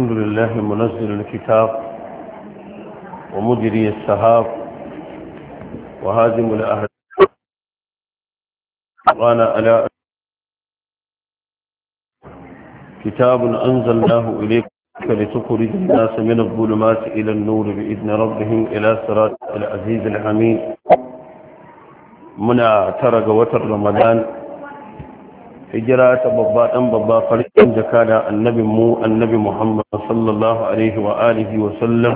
الحمد لله منزل الكتاب ومجري السحاب وهازم الأهداف وانا على كتاب أنزلناه إليك لتخرج الناس من الظلمات إلى النور بإذن ربهم إلى صراط العزيز الحميد. منا ترى وتر رمضان hijira ta babba dan babba farkin jakada annabi Muhammad sallallahu alaihi wa alihi wa sallam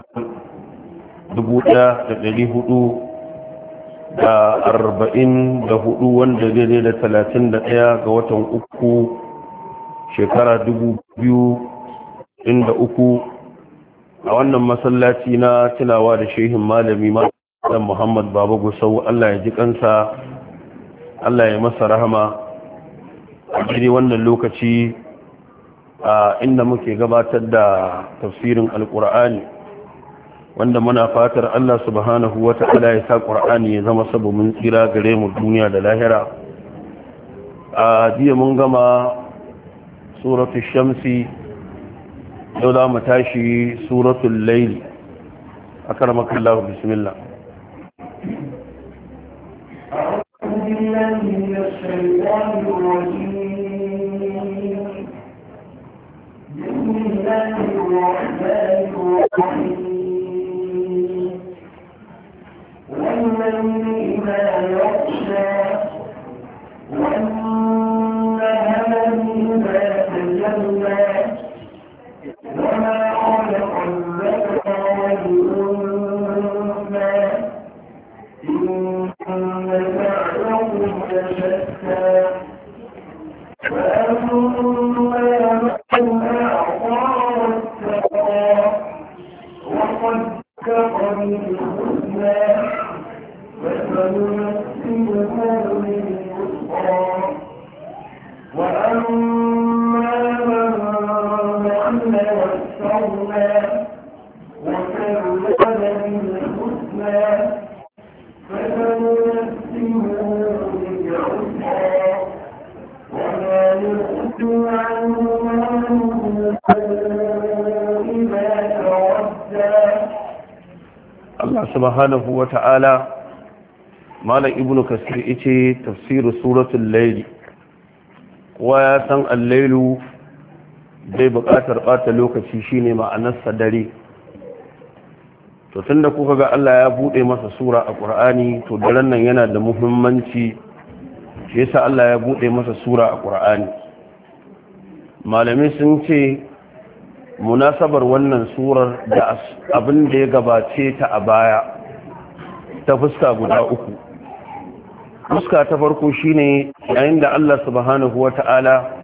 1444 wanda daidai da 31 ga watan uku shekara 2003 a wannan masallaci na tunawa da shehin malami dan Muhammad Baba Gusau, Allah ya ji kansa, Allah ya masa rahama. A jiri wannan lokaci a inda muke gabatar da tafsirin alkur'ani wanda muna fatar Allah subhanahu wa ta'ala ya sa qur'ani ya zama sababin tsira gare mu duniya da lahira. A jiya mun gama suratul shamsi, yau za mu tashi suratul layl. akramakallahu bismillah. أعوذ بالله من الشيطان الرجيم. بسم الله الرحمن الرحيم. والليل إذا يغشى والنهار إذا تجلى وما خلق الذكر والأنثى إن سعيكم لشتى فأما من أعطى واتقى وصدق بالحسنى فسنيسره لليسرى وأما من بخل واستغنى وكذب بالحسنى فسنيسره للعسرى وما يغفل عنه إذا تردى. الله سبحانه وتعالى مالك ابن كثير إتي تفسير سورة الليل ويسن الليل bai buƙatar ɓata lokaci shine ma'anarsa dare. To tunda kuka ga Allah ya buɗe masa sura a ƙur'ani, to daren nan yana da muhimmanci, shi yasa Allah ya buɗe masa sura a ƙur'ani. Malamai sun ce munasabar wannan surar da abin da ya gabace ta a baya ta fuska guda uku. Fuska ta farko shine yayin da Allah subhanahu wata'ala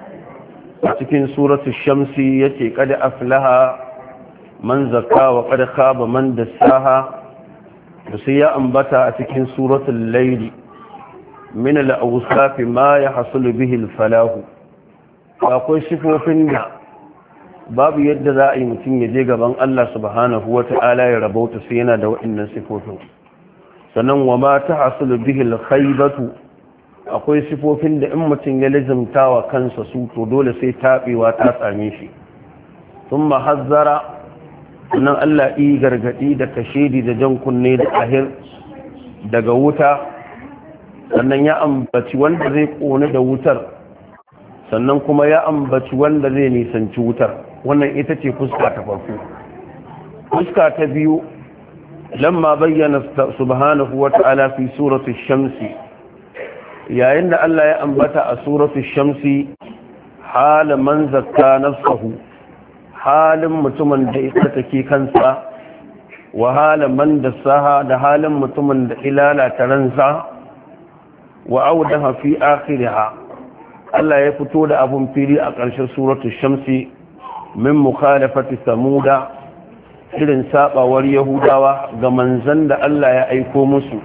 a cikin suratul shamsi yace qad aflaha man zakka wa qad khaba man dassaha, da sai ya ambata a cikin suratul layl min al-awsaf ma yahsul bihi al-falah. akwai sifofin da babu yadda za a yi mutum ya je gaban Allah subhanahu wata'ala ya rabauta sai yana da waɗannan sifofin. sannan wa ma tahsul bihi al-khaybatu, akwai sifofin da in mutum ya lizimta wa kansa su to dole sai taɓewa ta same shi. sun mahazzara nan Allah yi gargaɗi da kashedi da jan kunne da ahir daga wuta, sannan ya ambaci wanda zai ƙone da wutar, sannan kuma ya ambaci wanda zai nisanci wutar. wannan ita ce fuska ta farko. fuska ta biyu, lamma bayyana subhanahu wa ta'ala fi suratul shamsi, yayin da Allah ya ambata a suratul shamsi halin man zakka nafsahu, halin mutumin da ita take kansa, wa halin man dassaha, da halin mutumin da ilalata ransa, wa audaha fi akhiriha. Allah ya fito da abun fili a ƙarshen suratul shamsi min mukhalafati samuda, irin sabawar yahudawa ga manzon da Allah ya aiko musu,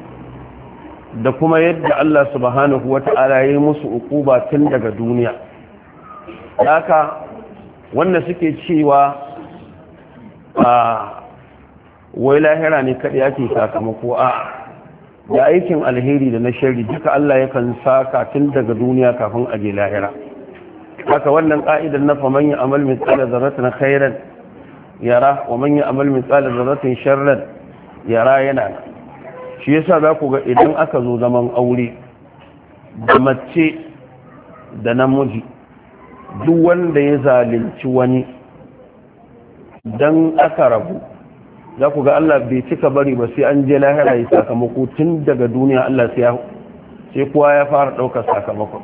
da kuma yadda Allah subhanahu wata'ala ya yi musu uquba tun daga duniya. Haka wanda suke cewa wai lahira ne kaɗai ake sakamako, da aikin alheri da na shari duka Allah yakan saka tun daga duniya kafin a je lahira. haka wannan ka'idar na faman ya amal mithqala dharratin khairan yara wa man ya amal mithqala dharratin sharran yara yana. shi yasa za ku ga idan aka zo zaman aure da mace da namiji duk wanda ya zalunci wani dan aka rabu za ku ga Allah bai cika bari ba sai an je lahira ya sakamako tun daga duniya Allah sai kowa ya fara ɗaukar sakamakon.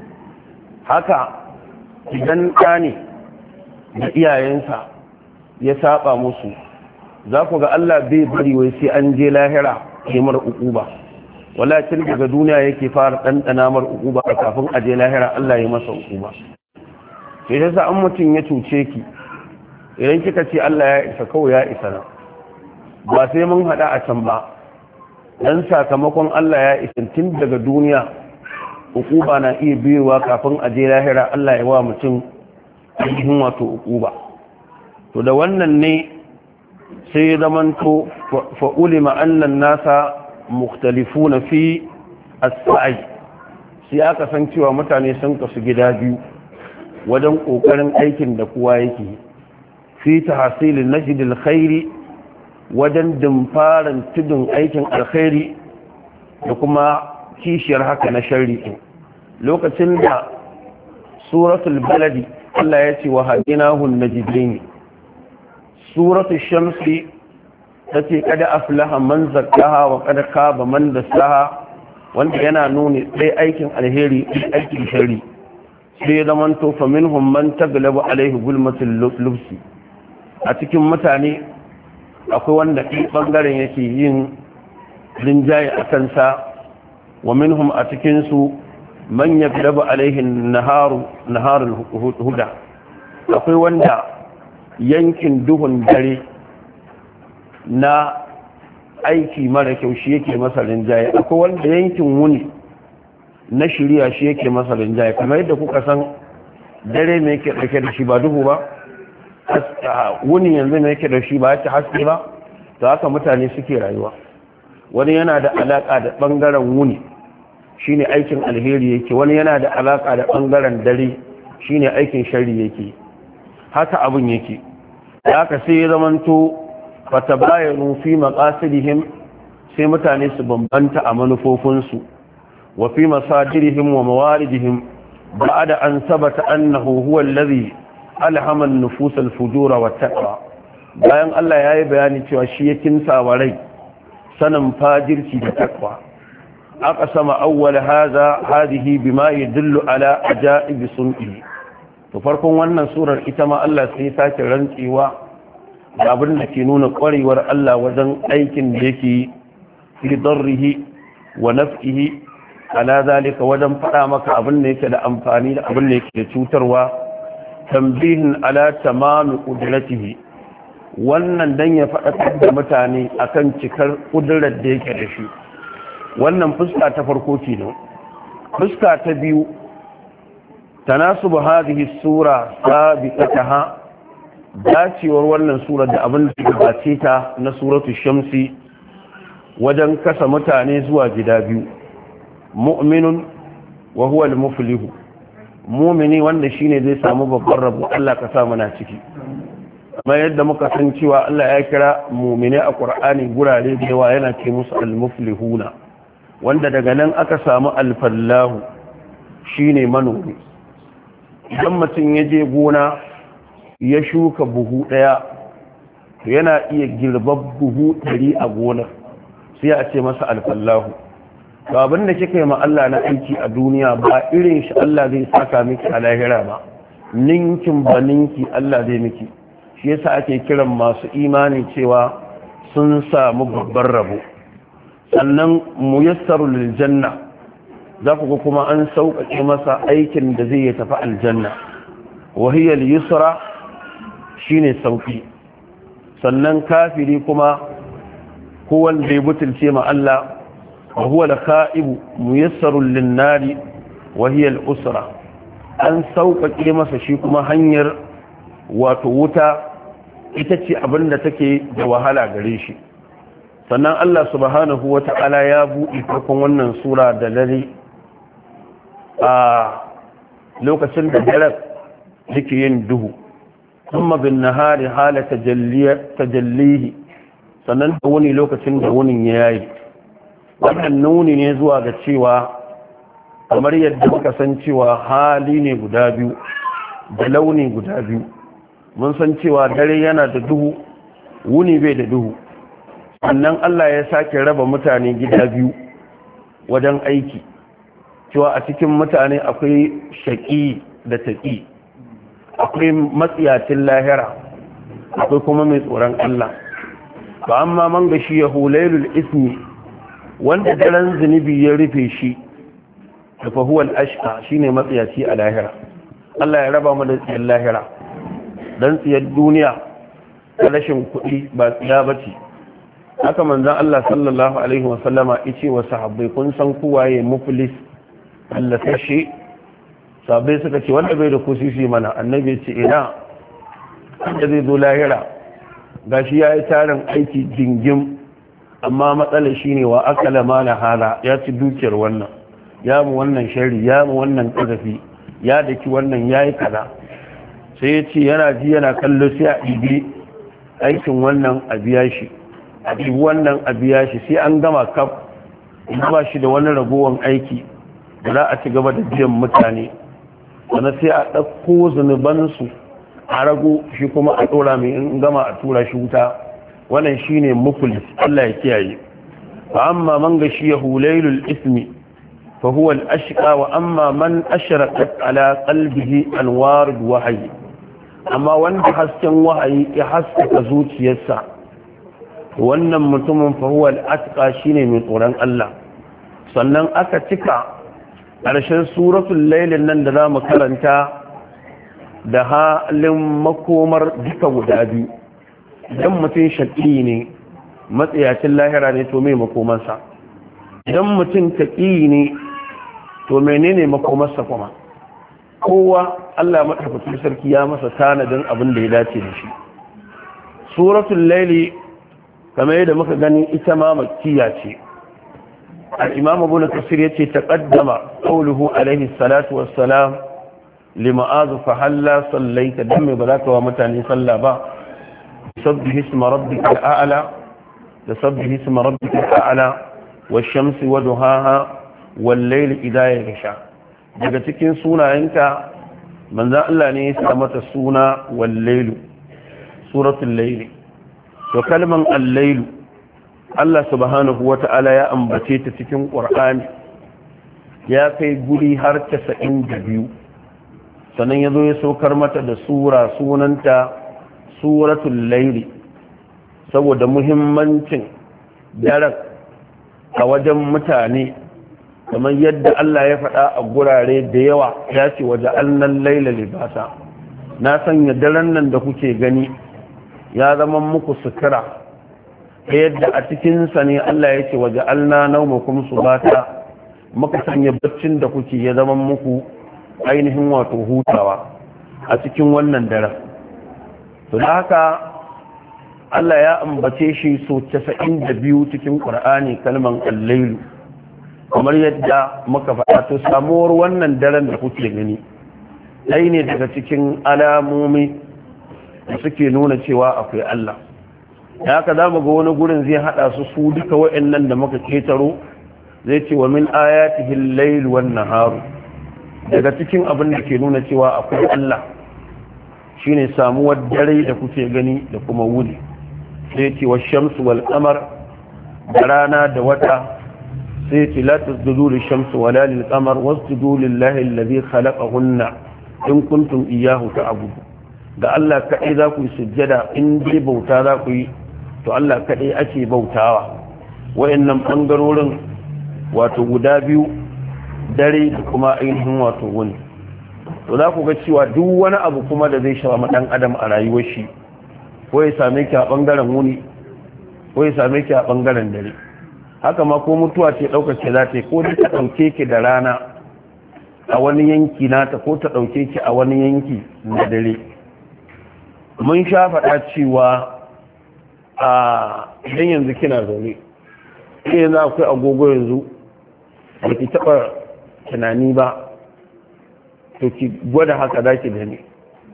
haka idan ɗa ne da iyayensa ya saba musu za ku ga Allah bai bari wai sai an je lahira ya mar uquba wala tun daga duniya yake fara ɗanɗana mar uquba kafin a je lahira Allah ya masa uquba. sai yasa an mutum ya cuce ki idan kika ce Allah ya isa kawai ya isa na ba sai mun hada a can ba dan sakamakon Allah ya isa tun daga duniya uquba na iya biyowa kafin a je lahira Allah ya wa mutum ainihin wato uquba. to da wannan ne sai zamanto fa ulima anna nasa mukhtalifuna fi as-sa'i sai aka san cewa mutane sun kasu gida biyu wajen kokarin aikin da kowa yake fi tahsilin najdil khairi wajen dimfaran tudun aikin alkhairi da kuma kishiyar haka na sharri. lokacin da suratul baladi Allah ya ce wa hadinahu najdain suratul shamsi tace kada aflaha man zakkaha wa kada khaba man dassaha wanda yana nuni dai aikin alheri aikin sharri sai zaman to fa minhum man taglabu alaihi gulmatul lubsi a cikin mutane akwai wanda ɗin ɓangaren yake yin rinjaye a kansa wa minhum a cikinsu man ya gaba alaihin naharul huda akwai wanda yankin duhun dare na aiki mara kyau shi yake masa rinjaye akwai wanda yankin wuni na shirya shi yake masa rinjaye kamar yadda kuka san dare mai yake ɗauke da shi ba duhu ba wuni yanzu mai yake da shi ba ta haske ba to haka mutane suke rayuwa. wani yana da alaka da bangaren wuni shine aikin alheri yake, wani yana da alaka da bangaren dare shine aikin sharri yake. haka abun yake haka sai ya zamanto fatabayanu fi maqasidihim sai mutane su bambanta a manufofinsu wa fi masadirihim wa mawaridihim ba'da an sabata annahu huwa alladhi alhaman nufusal fujura wa taqwa bayan Allah yayi bayani cewa shi ya kinsa wa rai sanin fajirci da taqwa aka sama awwal hadhihi bima yadullu ala ajaib sun'i to farkon wannan surar ita ma Allah sai sake rantsewa da abin da ke nuna kwarewar Allah wajen aikin da yake fi darrihi wa naf'ihi ala zalika wajen fada maka abin da yake da amfani da abin da yake da cutarwa tambihin ala tamami qudratihi wannan dan ya faɗa da mutane akan cikar kudurar da yake da shi. wannan fuska ta farko kenan. fuska ta biyu tanasubu hadhihi sura sabiqataha dacewar wannan sura da abin da gabace ta na suratu shamsi wajen kasa mutane zuwa gida biyu mu'minun wa huwa al-muflihu mumini wanda shine zai samu babban rabo Allah ka sa muna ciki. amma yadda muka san cewa Allah ya kira mumini a Qur'ani gurare da yawa yana ce musu al-muflihuna wanda daga nan aka samu al-fallahu shine manomi. idan mutum ya je gona ya shuka buhu daya yana iya girbar buhu 100 a gonar sai a ce masa al-fallahu. to abin da kika yi ma Allah na aiki a duniya ba irin shi Allah zai saka miki a lahira ba ninkin ba ninki Allah zai miki. shi yasa ake kiran masu imani cewa sun samu babban rabo. sannan muyassarul lil janna za ku ga kuma an sauƙaƙe masa aikin da zai tafi aljanna wa hiya al yusra shine sauki. sannan kafiri kuma ko wanda ya butulce ma Allah وهو الخائب ميسر للنار وهي الأسرة أن سوق كلمة شيكما هنير وتوتا itace abin da take da wahala gare shi. sannan Allah subhanahu wa ta'ala ya buɗe farkon wannan sura da dare a lokacin da dare yake yin duhu kuma bin nahari hala tajallihi sannan da wuni lokacin da wunin ya yayi wannan nuni ne zuwa ga cewa kamar yadda muka san cewa hali ne guda biyu da launi guda biyu mun san cewa dare yana da duhu wuni bai da duhu sannan Allah ya sake raba mutane gida biyu wajen aiki cewa a cikin mutane akwai shaƙi da taƙi akwai matsiyacin lahira akwai kuma mai tsoron Allah ba amma man gashi ya hulailul ismi wanda daren zunubi ya rufe shi da fahuwal ashqa shine matsiyaci a lahira Allah ya raba mu da tsiyar lahira dan tsiyar duniya ta rashin kuɗi ba tsiya bace haka manzon Allah sallallahu alaihi wa sallama yace wa sahabbai kun san kuwaye muflis Allah tashi sahabbai suka ce wanda bai da kusisi mana annabi ya ce ina wanda zai zo lahira gashi yayi tarin aiki jingim amma matsalar shine wa akala mala hala ya ci dukiyar wannan ya mu wannan shari ya mu wannan kazafi ya daki wannan yayi kaza sai ya ce yana ji yana kallo sai a ibi aikin wannan a biya shi a ibi wannan a biya shi sai an gama kaf in ba shi da wani ragowar aiki da za a ci gaba da biyan mutane sannan sai a ɗauko zunubansu a rago shi kuma a ɗora mai in gama a tura shi wuta wannan shine muflis Allah ya kiyaye fa amma man gashi hulailul ismi fa huwa al-ashqa wa amma man ashraqat ala qalbihi anwar wahyi amma wanda hasken wahayi ya haskaka zuciyarsa wannan mutumin fa huwa al-atqa shine mai tsoron Allah sannan aka cika ƙarshen suratul lailin nan da zamu karanta da halin makomar duka guda biyu idan mutum shaƙi ne matsayacin lahira ne to mai makomarsa idan mutum taƙi ne to menene makomarsa kuma kowa Allah maɗaukacin sarki ya masa tanadin abin da ya dace da shi suratul laili kamar yadda muka gani ita ma makkiya ce al-imam ibn kasir yace taqaddama qawluhu alaihi salatu wassalam lima'az fa halla sallaita dan me ba za ka wa mutane sallah ba sabbihi isma rabbika al-a'la da sabbihi isma rabbika al-a'la wash-shamsi wa duhaha wal-layli idha yaghsha daga cikin sunayenka manzo Allah ne ya sa mata suna wal-laylu suratul layl to kalman al-layl Allah subhanahu wata'ala ya ambace ta cikin Qur'ani ya kai guri har 92 sannan ya zo ya saukar mata da sura sunanta suratul laili saboda muhimmancin daren a wajen mutane kamar yadda Allah ya faɗa a gurare da yawa ya ce waje annan laila libasa na sanya daren nan da kuke gani ya zama muku sutura ta yadda a cikinsa ne Allah ya ce waje alna naumakum subata muka sanya baccin da kuke ya zama muku ainihin wato hutawa a cikin wannan daren to da haka Allah ya ambace shi so 92 cikin Qur'ani kalman al-lailu kamar yadda muka faɗa to samuwar wannan daren da kuke gani ɗaya ne daga cikin alamomi da suke nuna cewa akwai Allah ya haka za mu ga wani gurin zai haɗa su duka wa'annan da muka ketaro zai ce wa min ayatihi al-lail wan naharu daga cikin abin da ke nuna cewa akwai Allah shine samuwar dare da kuke gani da kuma wuni sai ce wa shamsu wal qamar da rana da wata sai ce la tasjudu lish shamsi wala lil qamar wasjudu lillahi alladhi khalaqahunna in kuntum iyyahu ta'budu da Allah kadai za ku yi sujjada in dai bauta za ku yi to Allah kadai ake bautawa wayannan bangarorin wato guda biyu dare da kuma ainihin wato wuni to za ku ga cewa duk wani abu kuma da zai shafa dan adam a rayuwar shi ko ya same ki a bangaren wuni ko ya same ki a bangaren dare haka ma ko mutuwa ce daukar ki za ta ko ta dauke ki da rana a wani yanki nata ko ta dauke ki a wani yanki na dare mun sha faɗa cewa a idan yanzu kina zaune sai yanzu akwai agogo yanzu ba ki taɓa tunani ba to ki gwada haka za ki gani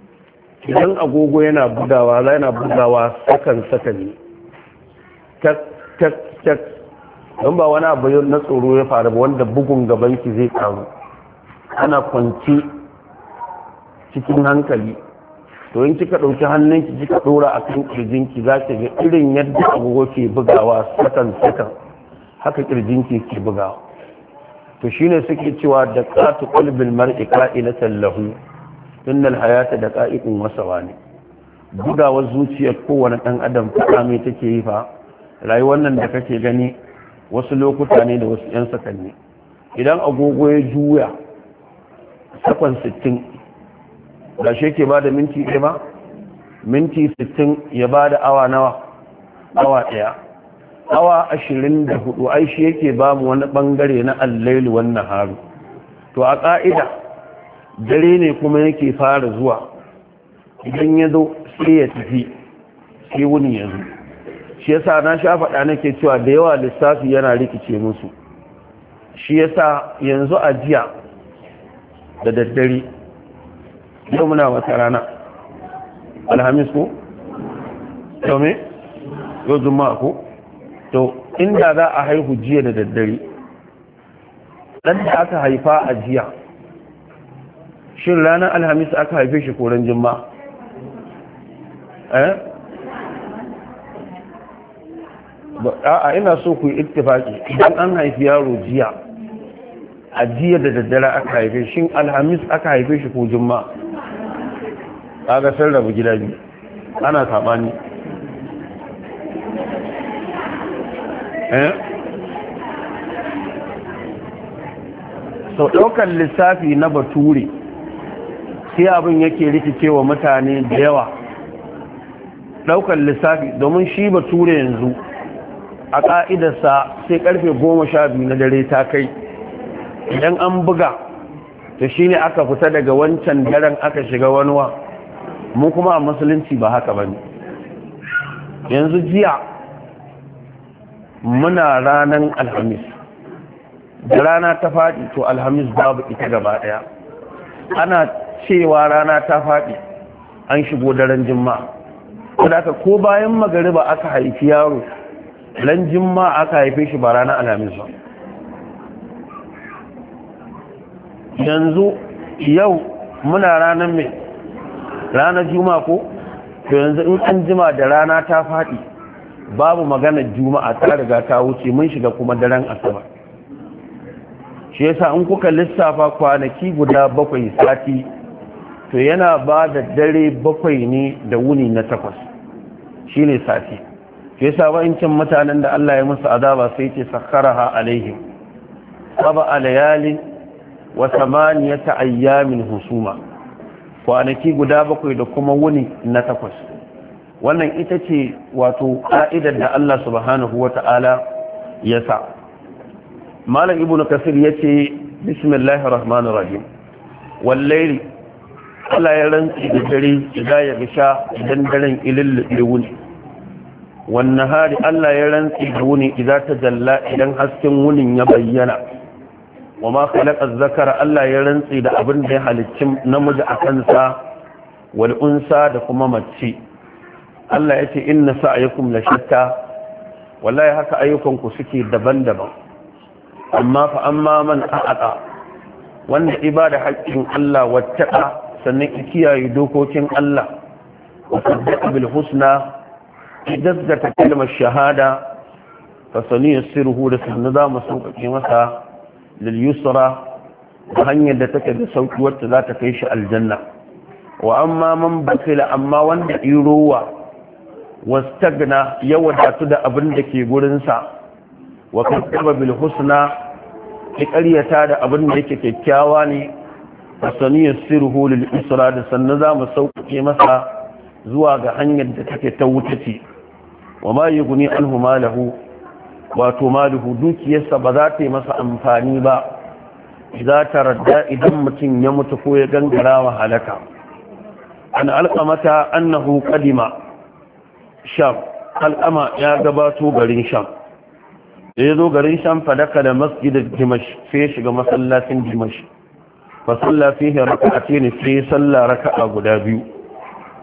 idan agogo yana bugawa sakan ne tak tak tak don ba wani abu na tsoro ya faru ba wanda bugun gabanki zai karu ana kwanci cikin hankali to in kika ɗauki hannunki kika ɗora a kan ƙirjinki za ki ga irin yadda agogo ke bugawa sakan haka ƙirjinki ke bugawa to shine suke cewa da qatu qalbil mar'i qa'ilatan lahu innal hayata daqa'iqun wa sawani bugawar zuciyar kowane ɗan adam ta me take yi fa rayuwar nan da kake gani wasu lokuta ne da wasu 'yan sakanni idan agogo ya juya sakon 60 da shi ke ba da minti ɗaya ba minti 60 ya ba da awa nawa awa ɗaya awa 24 ai shi yake ba mu wani ɓangare na allailu wannan haru to a ƙa'ida dare ne kuma yake fara zuwa idan ya zo sai ya tafi sai wuni ya zo shi yasa na sha faɗa nake cewa da yawa lissafi yana rikice musu shi yasa yanzu a jiya da daddare yau muna wata rana alhamis ko? yau me? yau juma'a ko? to inda za a haihu jiya da daddare ɗan da aka haifa a jiya shin ranar alhamis aka haife shi koren juma'a a'a ina so ku yi ittifaki idan an haifi yaro jiya a jiya da daddare aka haife shin alhamis aka haife shi ko juma'a kaga sun rabu gida biyu ana sabani sau ɗaukar lissafi na bature sai abin yake rikicewa mutane da yawa ɗaukar lissafi domin shi bature yanzu a ƙa'idarsa sai ƙarfe 12 na dare ta kai idan an buga to shi ne aka fita daga wancan daren aka shiga wanuwa mu kuma a musulunci ba haka ba ne yanzu jiya muna ranar alhamis da rana ta faɗi to alhamis babu ita gaba ɗaya ana cewa rana ta faɗi an shigo daren jima'a wadda ko bayan magariba aka haifi yaro ran jima'a aka haife shi ba ranar alhamis ba yanzu yau muna ranar mai ranar juma'a ko to yanzu in an jima da rana ta faɗi babu maganar juma'a ta riga ta wuce mun shiga kuma daren asabar shi yasa in kuka lissafa kwanaki guda 7 sati to yana ba da dare 7 ne da wuni na 8 shine sati shi yasa wa'incin mutanen da Allah ya musu azaba sai ce sakharaha alaihim saba layalin wa 8 ayyamin husuma kwanaki guda 7 da kuma wuni na 8 wannan ita ce wato ka'idar da Allah subhanahu wata'ala ya sa malam ibnu kasir yace bismillahir rahmanir rahim wallahi Allah ya rantsi da dare idan ya gisha idan daren ililli wuni wannan hari Allah ya rantsi da wuni idan ta jalla idan hasken wunin ya bayyana wa ma khalaqa az-zakara Allah ya rantsi da abin da ya halicci namiji a kansa wal unsa da kuma mace Allah yace inna sa'yakum la shatta wallahi haka ayyukanku suke daban-daban amma fa amma man a'ata wanda ibada haƙƙin Allah wattaqa sannan kiyaye dokokin Allah wa saddaqa bil husna idazzata kalmar shahada fa saniyasiruhu da sanna za mu sauƙaƙe masa lil yusra da hanyar da take da sauki wacce za ta kai shi aljanna wa amma man bakila amma wanda irowa wastagna ya wadatu da abin da ke gurin sa wa kazzaba bil husna ya ƙaryata da abin da yake kyakkyawa ne fasaniyar sirhu lil isra da sannan za mu sauƙaƙe masa zuwa ga hanyar da take ta wuta ce wa ma yughni anhu malahu wato maluhu dukiyarsa ba za ta yi masa amfani ba za ta radda idan mutum ya mutu ko ya gangara wa halaka an alqamata annahu qadima sham alqama ya gabato garin sham da ya zo garin sham fadaka da masjidin dimash sai ya shiga masallacin dimash fa salla fihi rak'atayn sai salla raka'a guda biyu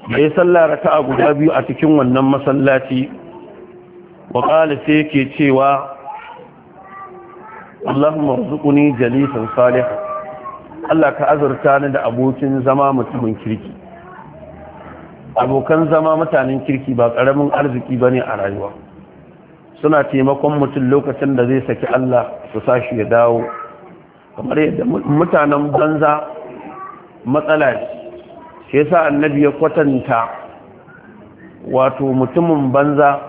da ya salla raka'a guda biyu a cikin wannan masallaci wa qala sai yake cewa Allahumma rzuqni jalisan salihan Allah ka azurta ni da abokin zama mutumin kirki. Abokan zama mutanen kirki ba ƙaramin arziki ba ne a rayuwa. Suna taimakon mutum lokacin da zai saki Allah su sashi ya dawo. Kamar yadda mutanen banza matsala ne. Shi yasa annabi ya kwatanta wato mutumin banza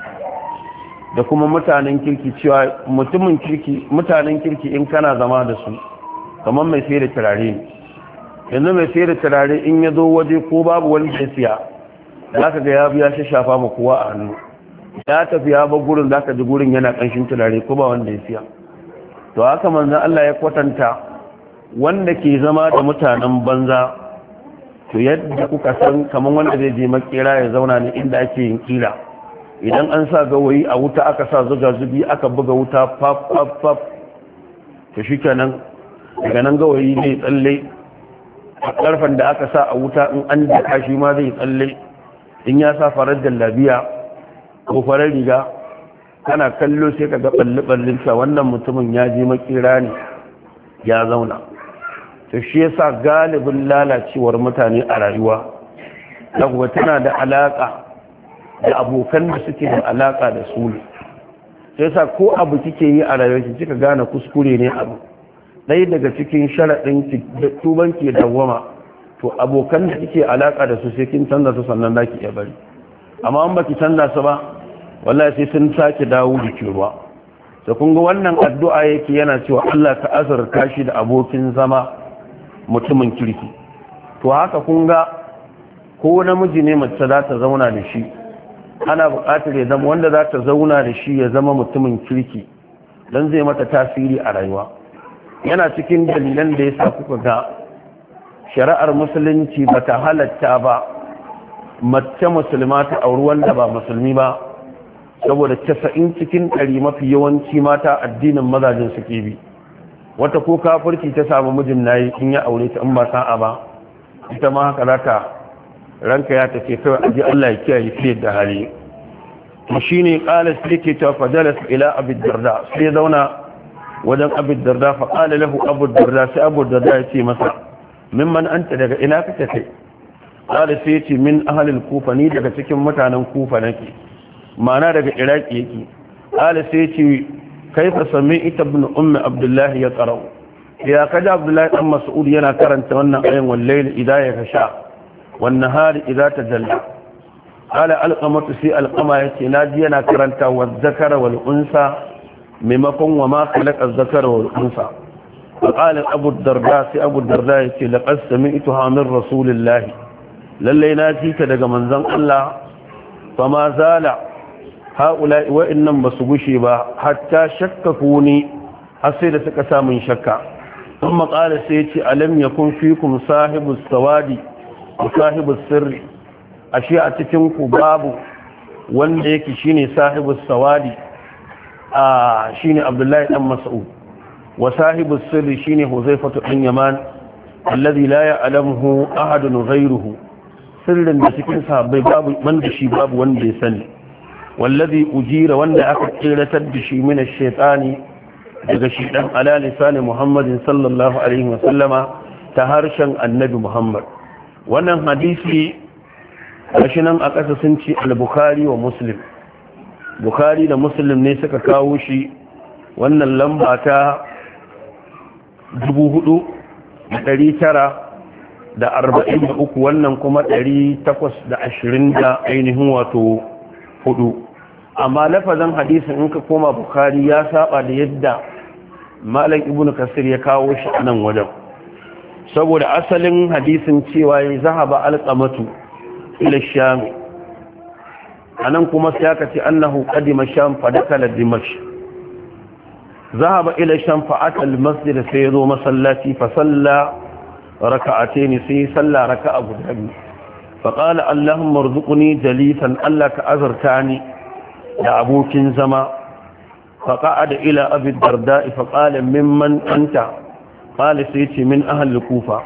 da kuma mutanen kirki cewa mutanen kirki in kana zama da su kamar mai sai da turare ne. Yanzu mai sai da turare in ya zo waje ko babu wani ya siya za ka ga ya biya shi shafa ma kowa a hannu, ya tafi ya ba gurin za ka ji gurin yana ƙanshin turare ko ba wanda ya siya. To haka manzan Allah ya kwatanta wanda ke zama da mutanen banza, to yadda kuka san kamar wanda zai je makera ya zauna ne inda ake yin kira, idan an sa gawayi a wuta aka sa zuga zubi aka buga wuta faf faf faf, to shi kenan daga nan gawayi zai tsalle a ƙarfen da aka sa a wuta in an daka shi ma zai tsalle. In ya sa farar jallabiya ko farar riga kana kallo sai ka ga ɓalli-ɓallin cewa wannan mutumin ya je makera ne ya zauna. to shi yasa galibin lalacewar mutane a rayuwa daga tana da alaƙa da abokan da suke da alaƙa da su ne. sai sa ko abu kike yi a rayuwa kika gane kuskure ne abu ɗaya daga cikin sharaɗin tuban ke dawwama, to abokan da kike alaƙa da su sai kin canza su sannan za ki iya bari, amma an baki canza su ba wallahi sai sun sake dawo da ke ruwa. da kun ga wannan addu'a yake yana cewa Allah ka azurta shi da abokin zama mutumin kirki. to haka kun ga ko namiji ne mace za ta zauna da shi ana buƙatar ya zama wanda za ta zauna da shi ya zama mutumin kirki don zai mata tasiri a rayuwa. yana cikin dalilan da ya sa kuka ga shari'ar musulunci ba ta halatta ba mace musulma ta auri wanda ba musulmi ba, saboda 90 cikin 100 mafi yawanci mata addinin mazajin suke bi. wata ko kafirci ta samu mijin nayi in ya aure ta in ba sa'a ba ita ma haka za ta ranka ya tafi kawai aji Allah ya kiyaye fiye da hali. to shine qala sai ke ta fajalas ila abi darda, sai zauna wajen abu darda fa qala lahu abu darda, sai abu darda ya ce masa mimman anta, daga ina kake kai? qala sai ya ce min ahlil kufa, ni daga cikin mutanen kufa nake, ma'ana daga iraki yake. qala sai ya ce kaifa sami'ta ibn ummi abdullah ya qara'u, ya kaji abdullahi dan mas'ud yana karanta wannan ayan wallahi idha yakasha wan nahari idha tajalla. qala alqamatu sai alqama yace naji yana karanta wa zakara wal unsa maimakon wa ma khalaqa zakara wal unsa. qala abu darda, sai abu darda yace laqad sami'tuha min rasulillahi, lalle na ji ta daga manzon Allah. fama zala haula'i wa innam basu gushe ba hatta shakkakuni, har sai da suka samun shakka. kuma qala sai yace alam yakun fikum sahibus sawadi wa sahibus sirri, ashe a cikin ku babu wanda yake shine sahibus sawadi shine Abdullahi dan Mas'ud, wa sahibus sirri shine Huzaifatu bin Yaman alladhi la ya'lamuhu ahadun ghayruhu, sirrin da cikin sahabbai babu wanda shi babu wanda ya sani. wallazi ujira, wanda aka tsiratar da shi min ash-shaytani daga shi dan ala lisan Muhammadin sallallahu alaihi wa sallama, ta harshen annabi Muhammad. wannan hadisi gashi nan a ƙasa sun ci al-Bukhari wa Muslim, Bukhari da Muslim ne suka kawo shi. wannan lamba ta 4,943, wannan kuma 820 da ainihin wato 4. amma lafazin hadisin in ka koma Bukhari ya saba da yadda Malam Ibn Kasir ya kawo shi a nan wajen, saboda asalin hadisin cewa ya zahaba alqamatu ila sham, anan kuma sai aka ce annahu qadima sham fa dakala dimashq. zahaba ila sham fa ata al-masjid, sai yazo masallaci fa salla raka'atayn, sai salla raka'a guda biyu. fa qala allahumma arzuqni jalisan, Allah ka azartani da abokin zama. fa qa'ada ila abi darda fa qala mimman anta, qala sayti min ahli kufa.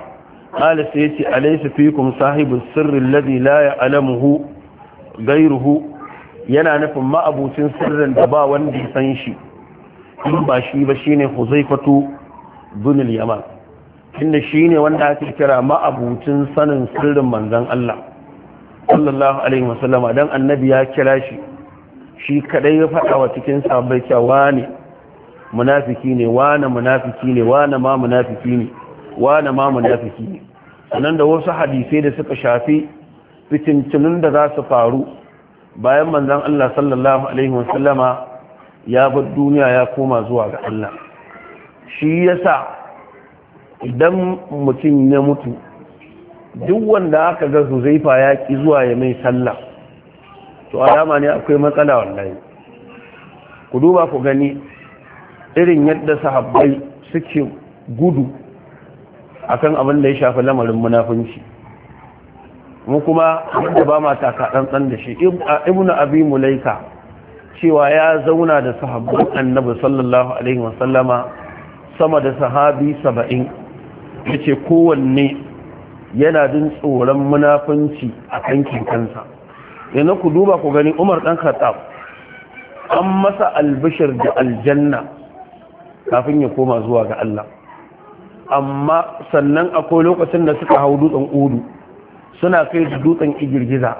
qala sai yace alaysa fikum sahibus sirri alladhi la ya'lamuhu ghayruhu yana nufin ma'abucin sirrin da ba wanda ya san shi in ba shi ba shine Huzaifatu bin al-Yaman inda shine wanda ake kira ma'abucin sanin sirrin manzon Allah sallallahu alaihi wasallama dan annabi ya kira shi kadai ya faɗa wa cikin sahabbai cewa wani munafiki ne wani munafiki ne wani ma munafiki ne wani ma munafiki ne sannan da wasu hadisai da suka shafi fitintunun da za su faru bayan manzon Allah sallallahu alaihi wasallama ya bar duniya ya koma zuwa ga Allah shi yasa idan mutum ya mutu duk wanda aka ga Huzaifa ya ki zuwa ya mai sallah to alama ne akwai matsala wallahi ku duba ku gani irin yadda sahabbai suke gudu akan abin da ya shafi lamarin munafunci mu kuma wanda ba ma taka dan da shi ibnu abi mulaika cewa ya zauna da sahabban annabi sallallahu alaihi wasallama sama da sahabi 70 yace kowanne yana jin tsoron munafunci a kankin kansa yana ku duba ku gani Umar dan Khattab an masa albishir da aljanna kafin ya koma zuwa ga Allah amma sannan akwai lokacin da suka hau dutsen Udu suna kai dutsen igirgiza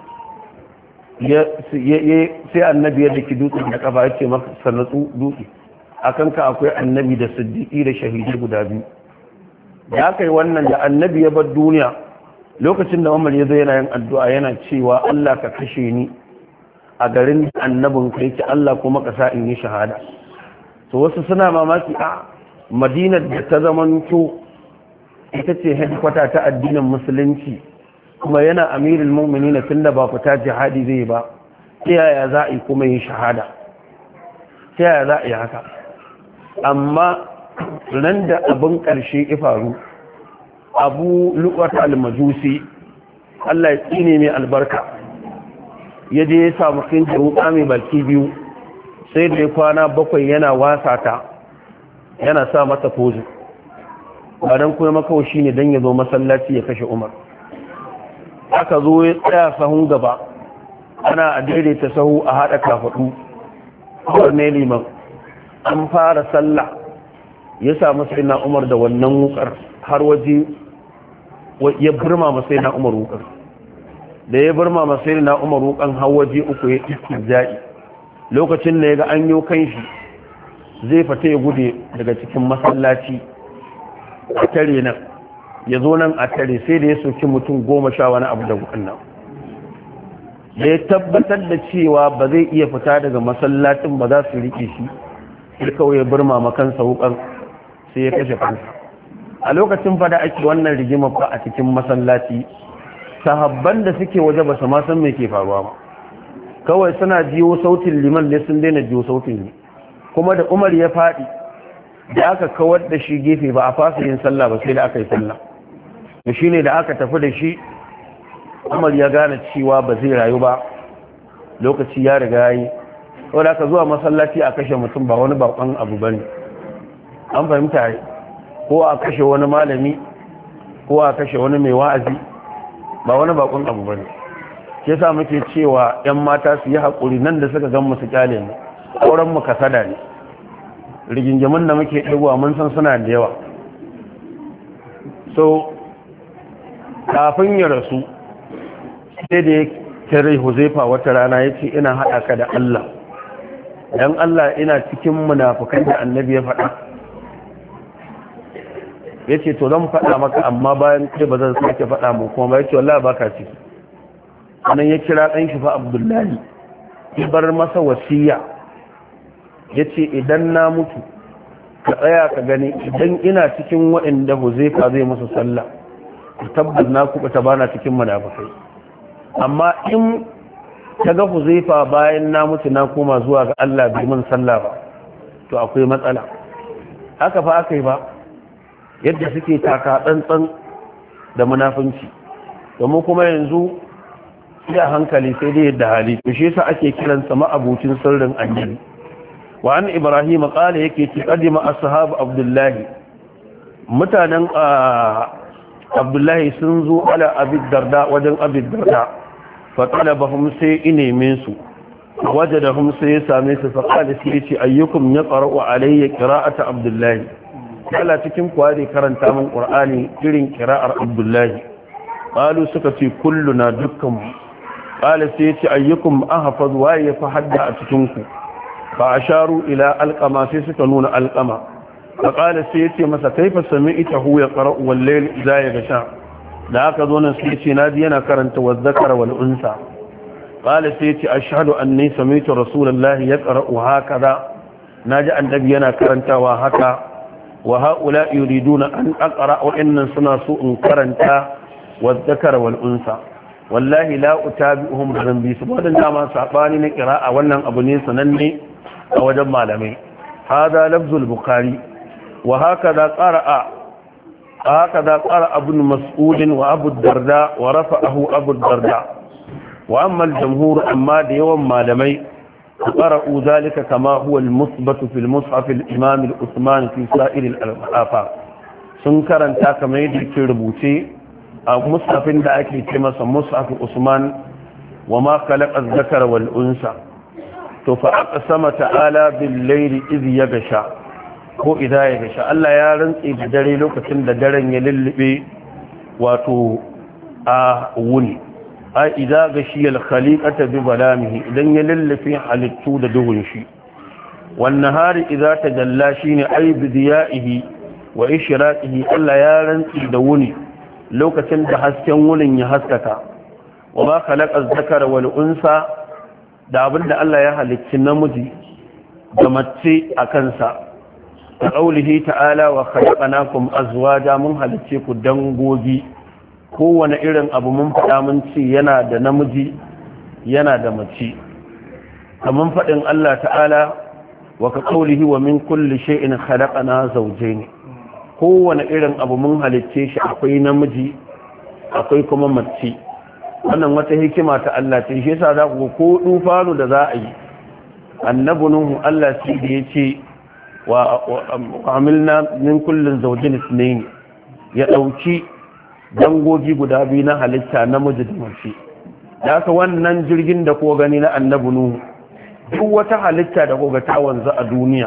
sai annabi ya daki dutsen da kafa yace maka sanatsu dutse akan ka akwai annabi da siddiqi da shahidi guda biyu da kai wannan da annabi ya bar duniya lokacin da Umar ya zo yana yin addu'a yana cewa Allah ka kashe ni a garin annabin kai ki Allah kuma ka sa in yi shahada to wasu suna mamaki a Madina da ta zamanto ita ce headquarter ta addinin musulunci kuma yana amirul mu'minin tunda ba fita jihadi zai ba ta yaya za a yi kuma yin shahada ta yaya za a yi haka amma nan da abin ƙarshe ya faru abu lu'at al-majusi Allah ya tsine mai albarka ya je ya samu kinjin wuka mai baki biyu sai da kwana 7 yana wasa ta yana sa mata fozu ba don kuma makawashi ne don ya zo masallaci ya kashe Umar aka zo ya tsaya sahun gaba ana a daidaita sahu a haɗa kafaɗu kawar ne liman an fara sallah ya samu sai na Umar da wannan wukar har waje ya burma masai na Umar wukar da ya burma masai na Umar wukan har waje uku ya istirja'i lokacin da ya ga an yi kan shi zai fata ya gude daga cikin masallaci a tare nan ya zo nan a tare sai da ya soki mutum 10 wani abu da wannan da ya tabbatar da cewa ba zai iya fita daga masallacin ba za su rike shi sai kawai ya burma makansa wukan sai ya kashe kansa a lokacin fada ake wannan rigima fa a cikin masallaci sahabban da suke waje ba su ma san me ke faruwa ba kawai suna jiyo sautin liman ne sun daina jiyo sautin ne kuma da Umar ya faɗi da aka kawar da shi gefe ba a fasa yin sallah ba sai da aka yi sallah da shi ne da aka tafi da shi Umar ya gane cewa ba zai rayu ba lokaci ya riga yi wadda aka zuwa masallaci a kashe mutum ba wani bakon abu bane an fahimta ko a kashe wani malami ko a kashe wani mai wa'azi ba wani bakon abu bane ke sa muke cewa yan mata su yi haƙuri nan da suka gan musu kyale ne auren mu kasada ne rigingimin da muke ɗigowa mun san suna da yawa so kafin ya rasu sai da ya kere Huzaifa wata rana ya ce ina haɗa ka da Allah dan Allah ina cikin munafukan da annabi ya faɗa ya ce to zan faɗa maka amma bayan kai ba zan sake faɗa mu kuma ba ya ce wallahi baka ciki anan ya kira ɗan shi fa Abdullahi ya bar masa wasiya ya ce idan na mutu ka tsaya ka gani idan ina cikin waɗanda Huzaifa zai musu sallah ku tabbas na kuɓa ta bana cikin munafukai amma in ta ga Huzaifa bayan na mutu na koma zuwa ga Allah bai mun sallah ba to akwai matsala haka fa aka yi ba yadda suke taka tsantsan da munafunci domin kuma yanzu da hankali sai dai yadda hali to shi yasa ake kiransa ma'abucin sirrin annabi wa an Ibrahim qala yake ci qadima ashab Abdullahi mutanen abdullahi sun zo ala abid darda wajen abid darda fa talabahum sai inemin su wajadahum sai ya same su fa qala sai ce ayyukum yaqra'u alayya qira'ata abdullahi kala cikin kwari karanta min qur'ani irin qira'ar abdullahi qalu suka ce kulluna dukkan qala sai ya ce ayyukum ahfaz wa ya fa hadda a cikin ku fa asharu ila alqama sai suka nuna alqama fa qala sai ya ce masa kaifa sami'tahu yaqra'u wal layl idha yaghsha da aka zo nan sai ya ce naji yana karanta wa dhakara wal unsa qala sai ya ce ashhadu anni sami'tu rasulullahi yaqra'u hakaza naji annabi yana karantawa haka wa haula yuriduna an aqra wa innan suna su in karanta wa dhakara wal unsa wallahi la utabi'uhum bi su wadan dama sabani na qira'a wannan abu ne sananne a wajen malamai hada lafzul bukhari wa hakaza qara'a ibn mas'ud wa abu darda wa rafa'ahu abu darda wa amma al-jumhur amma da yawan malamai قرأوا ذلك كما هو المثبت في المصحف الإمام العثماني في سائر الآفاق sun karanta kamar yadda ke rubuce a mushafin da ake ce masa mushafin Usman wa ma khalaqa az-zakara wal unsa to fa aqsama ta'ala bil layli idh yaghsha ko idha yaghsha Allah ya rantsi da dare lokacin da daren ya lullube wato a wuni a idza gashiyal khaliqata bi balamihi idan ya lallafi halittu da duhun shi wan nahari idza tajalla shine ay bi diya'ihi wa ishraqihi Allah ya rantsi da wuni lokacin da hasken wunin ya haskaka wa ma khalaqa az-zakara wal unsa da abinda Allah ya halicci namiji da mace a kansa ta qaulihi ta'ala wa khalaqnakum azwaja mun halicce ku dangogi kowane irin abu mun faɗa mun ce yana da namiji yana da mace kamar faɗin Allah ta'ala wa ka qawlihi wa min kulli shay'in khalaqna zawjayn kowane irin abu mun halicce shi akwai namiji akwai kuma mace wannan wata hikima ta Allah ce shi yasa za ku ko dufanu da za a yi annabi nuhu Allah sai da yace wa amilna min kullin zawjayn ithnayn ya dauki dangogi guda biyu na halitta namiji da mace da aka wannan jirgin da ko gani na annabi nuhu duk wata halitta da ko ga ta wanzu a duniya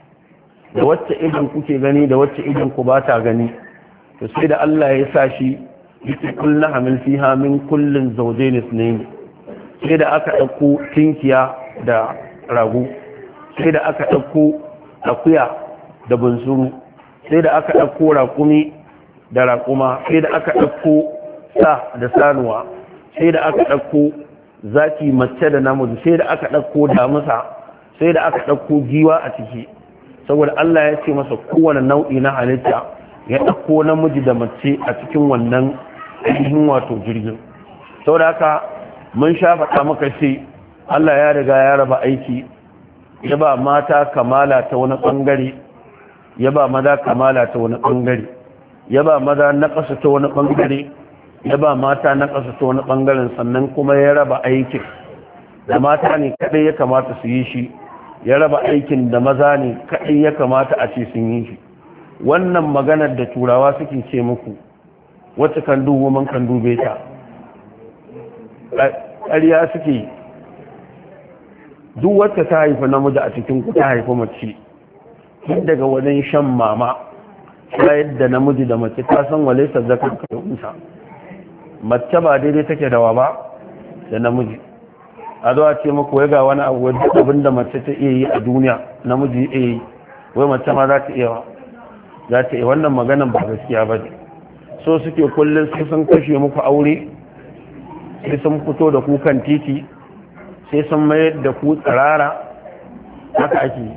da wacce idan kuke gani da wacce idan ku ba ta gani to sai da Allah ya sa shi yake kullu hamil fiha min kullin zawjayn ithnayn sai da aka dauko tinkiya da rago sai da aka dauko akuya da bunsuru sai da aka dauko raƙumi da raƙuma sai da aka ɗauko sa da sanuwa sai da aka ɗauko zaki mace da namiji sai da aka ɗauko damusa sai da aka ɗauko giwa a ciki saboda Allah ya ce masa kowane nau'i na halitta ya ɗauko namiji da mace a cikin wannan ainihin wato jirgin saboda haka mun sha faɗa maka ce Allah ya riga ya raba aiki ya ba mata kamala ta wani ɓangare ya ba maza kamala ta wani ɓangare ya ba maza na ƙasa ta wani ɓangare ya ba mata na ƙasa ta wani ɓangaren sannan kuma ya raba aikin da mata ne kaɗai ya kamata su yi shi ya raba aikin da maza ne kaɗai ya kamata a ce sun yi shi wannan maganar da turawa suke ce muku wacce kan dubu man kan dube ta ƙarya suke duk wacce ta haifi namiji a cikin ku ta haifi mace tun daga wajen shan mama shayar da namiji da mace ta san wale sa zakar ka unsa mace ba daidai take da wa ba da namiji a zuwa ce muku wai ga wani abu wadda abin da mace ta iya yi a duniya namiji iya yi wai mace ma za ta iya wannan maganan ba gaskiya ba ne so suke kullum sai sun kashe muku aure sai sun fito da ku kan titi sai sun mayar da ku tsirara haka ake yi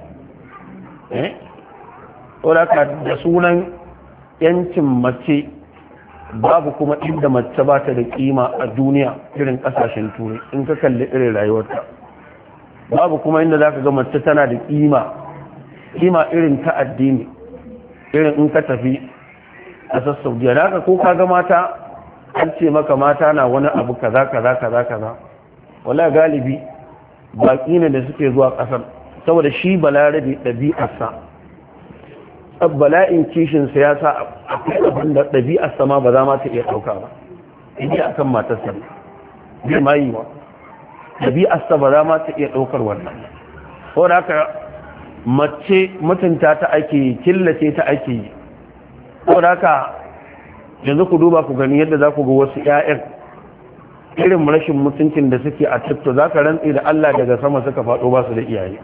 da sunan yancin mace babu kuma inda mace ba ta da kima a duniya irin kasashen turai in ka kalli irin rayuwarta babu kuma inda za ka ga mace tana da kima irin ta addini irin in ka tafi a sassaudiya da haka ko ka ga mata an ce maka mata na wani abu kaza wala galibi baƙi ne da suke zuwa ƙasar saboda shi balarabe ɗabi'arsa bala'in kishin siyasa akwai abin da ɗabi'ar sama ba za ma ta iya ɗauka ba inda akan matarsa zai ma yi wa ɗabi'ar sa ba za ma ta iya ɗaukar wannan ko da haka mace mutunta ta ake killace ta ake yi ko da haka yanzu ku duba ku gani yadda za ku ga wasu 'ya'yan irin rashin mutuncin da suke a tiktok za ka rantsi da Allah daga sama suka faɗo ba su da iyaye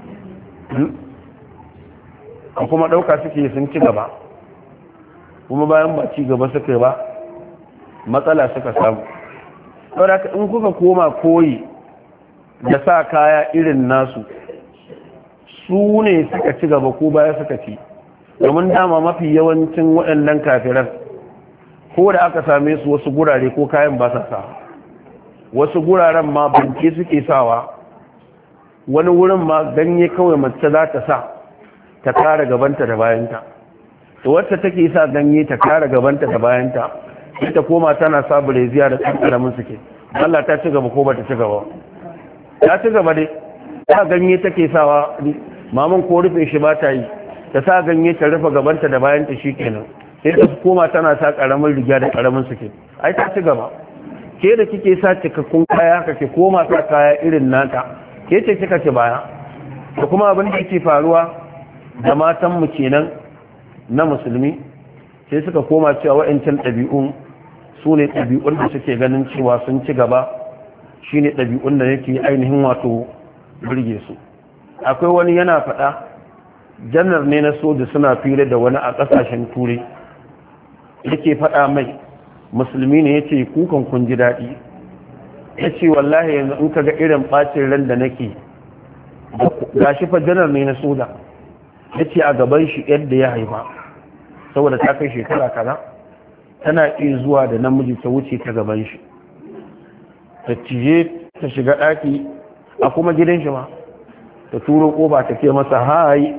a kuma ɗauka suke sun ci gaba kuma bayan ba ci gaba suka ba matsala suka samu saboda in kuka koma koyi da sa kaya irin nasu su ne suka ci gaba ko baya suka ci domin dama mafi yawancin waɗannan kafiran ko da aka same su wasu gurare ko kayan ba sa sa wasu guraren ma banke suke sawa wani wurin ma ganye kawai mace za ta sa ta kare gabanta da bayanta to wacce take sa ganye ta kare gabanta da bayanta ita koma tana sa bureziya da ɗan ƙaramin suke Allah ta ci gaba ko ba ta ci gaba ta ci gaba dai ta ganye take sawa maman ko rufe shi ba ta yi ta sa ganye ta rufe gabanta da bayanta shikenan sai ta koma tana sa ƙaramin riga da ƙaramin suke ai ta ci gaba ke da kike sa cikakkun kaya haka ke koma sa kaya irin nata ke ce kika ci baya da kuma abin da yake faruwa da matan mu kenan na musulmi sai suka koma cewa wa'ancan ɗabi'un su ne ɗabi'un da suke ganin cewa sun ci gaba shine ɗabi'un da yake ainihin wato burge su akwai wani yana faɗa janar ne na soja suna fira da wani a ƙasashen turai yake faɗa mai musulmi ne ya ce kukan kun ji daɗi ya ce wallahi yanzu in ka ga irin ɓacin ran da nake ga shi fa janar ne na soja ya ce a gaban shi yadda ya haifa saboda ta kai shekara kaza tana iya zuwa da namiji ta wuce ta gaban shi ta cije ta shiga ɗaki a kuma gidan shi ma ta turo ƙofa ta ce masa hayi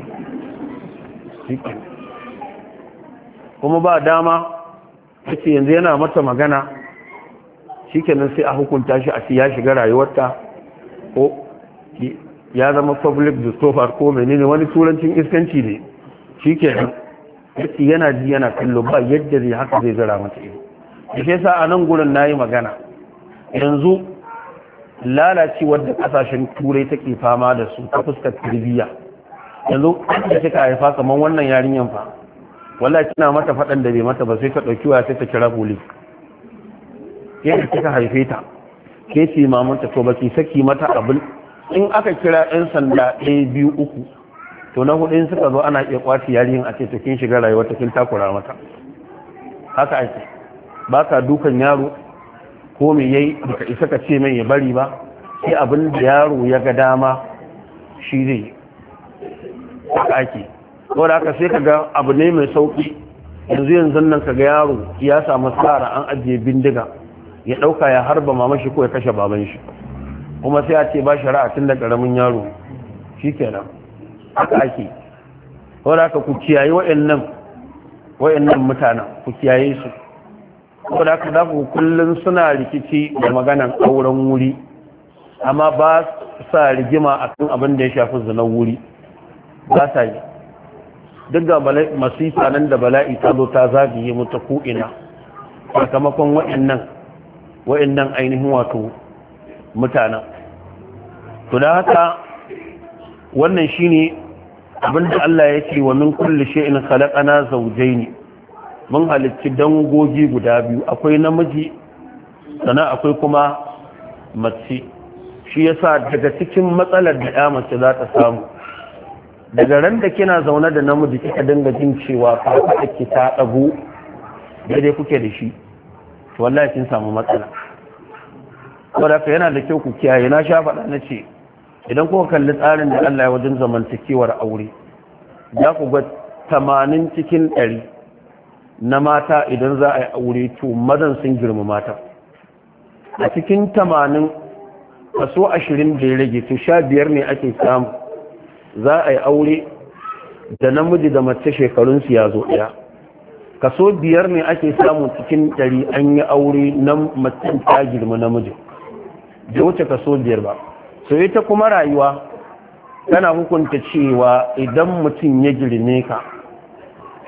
kuma ba dama ta ce yanzu yana mata magana shikenan sai a hukunta shi a ya shiga rayuwarta ko ya zama public disclosure ko menene wani turancin iskanci ne shikenan yace yana ji yana kallo ba yadda zai haka zai zara mata ido shi yasa a nan gurin nayi magana yanzu lalacewar da kasashen turai take fama da su ta fuskar tarbiyya yanzu da kika haifa kamar wannan yarinyan fa wallahi kina mata fadan da bai mata ba sai ka dauki waya sai ta kira police yadda kika haife ta ke ce mamanta to baki saki mata abin in aka kira ɗan sanda 1 2 3 to na hudu in suka zo ana iya kwaci yarin a ce to kin shiga rayuwar ta kin takura mata haka ake baka dukan yaro ko me yayi baka isa ka ce mai ya bari ba sai abin da yaro ya ga dama shi zai haka ake saboda haka sai kaga abu ne mai sauki yanzu nan kaga yaro ya samu tsara an ajiye bindiga ya dauka ya harba mamashi ko ya kashe baban shi kuma sai a ce ba shari'a tun da karamin yaro shikenan haka ake saboda haka ku kiyaye wayannan mutanen ku kiyaye su saboda haka da ku kullun suna rikici da maganan auren wuri amma ba sa rigima akan abin da ya shafi zinan wuri ba sa yi duk da masifa nan da bala'i ta zo ta zagaye mu ta ko'ina sakamakon wa'annan ainihin wato mutanen to da haka wannan shine abinda Allah ya ce wa min kulli shay'in khalaqana zawjayn mun halicci dangogi guda biyu akwai namiji sannan akwai kuma mace shi yasa daga cikin matsalar da ya mace za ta samu daga ran da kina zaune da namiji kika dinga jin cewa ka ki ta dago daidai kuke da shi wallahi kin samu matsala saboda yana da kyau ku kiyaye na sha faɗa na ce idan kuka kalli tsarin da Allah ya wajen zamantakewar aure za ku ga 80 cikin 100 na mata idan za a yi aure to mazan sun girma mata a cikin 80 kaso 20 da ya rage to 15 ne ake samu za a yi aure da namiji da mace shekarunsu ya zo ɗaya kaso 5 ne ake samu cikin 100 an yi aure na mace ta girma namiji da wuce kaso 5 ba so ita kuma rayuwa tana hukunta cewa idan mutum ya girme ka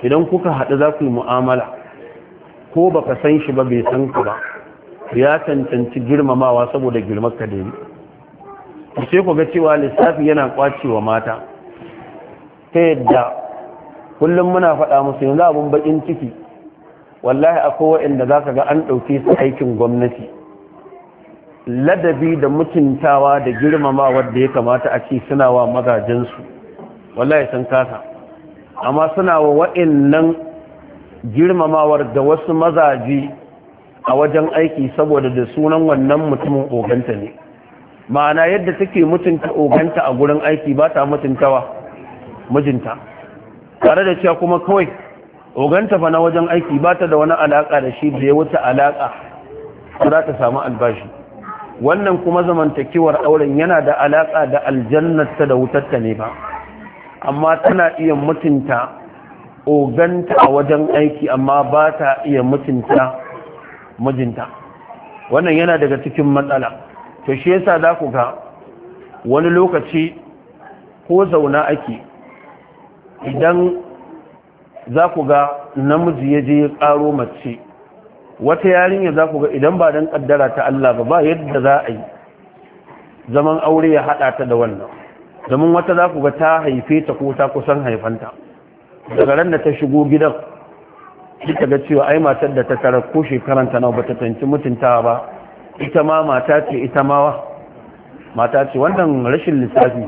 idan kuka haɗu za ku yi mu'amala ko baka san shi ba bai san ka ba ya cancanci girmamawa saboda girmar ka dai sai ku ga cewa lissafi yana kwacewa mata ta yadda kullum muna faɗa musu yanzu abun bakin ciki wallahi akwai waɗanda za ka ga an ɗauke su aikin gwamnati ladabi da mutuntawa da girmamawa da ya kamata a ce suna wa mazajensu wallahi sun kasa amma suna wa waɗannan girmamawar da wasu mazaje a wajen aiki saboda da sunan wannan mutumin oganta ne ma'ana yadda take mutunta oganta a gurin aiki ba ta mutuntawa mijinta tare da cewa kuma kawai oganta fa na wajen aiki ba ta da wani alaka da shi da ya wuce alaka za ta samu albashi wannan kuma zamantakewar auren yana da alaka da aljannata da wutarta ne ba amma tana iya mutunta oganta a wajen aiki amma ba ta iya mutunta mijinta wannan yana daga cikin matsala to shi yasa za ku ga wani lokaci ko zauna ake idan za ku ga namiji ya je ya ƙaro mace wata yarinya za ku ga idan ba don ƙaddara ta Allah ba yadda za a yi zaman aure ya haɗa ta da wannan domin wata za ku ga ta haife ta ko ta kusan haifanta daga ran da ta shigo gidan ita ga cewa ai matar da ta tara ko shekaranta nawa ba ta tanci mutuntawa ba ita ma mata ce ita ma mata ce wannan rashin lissafi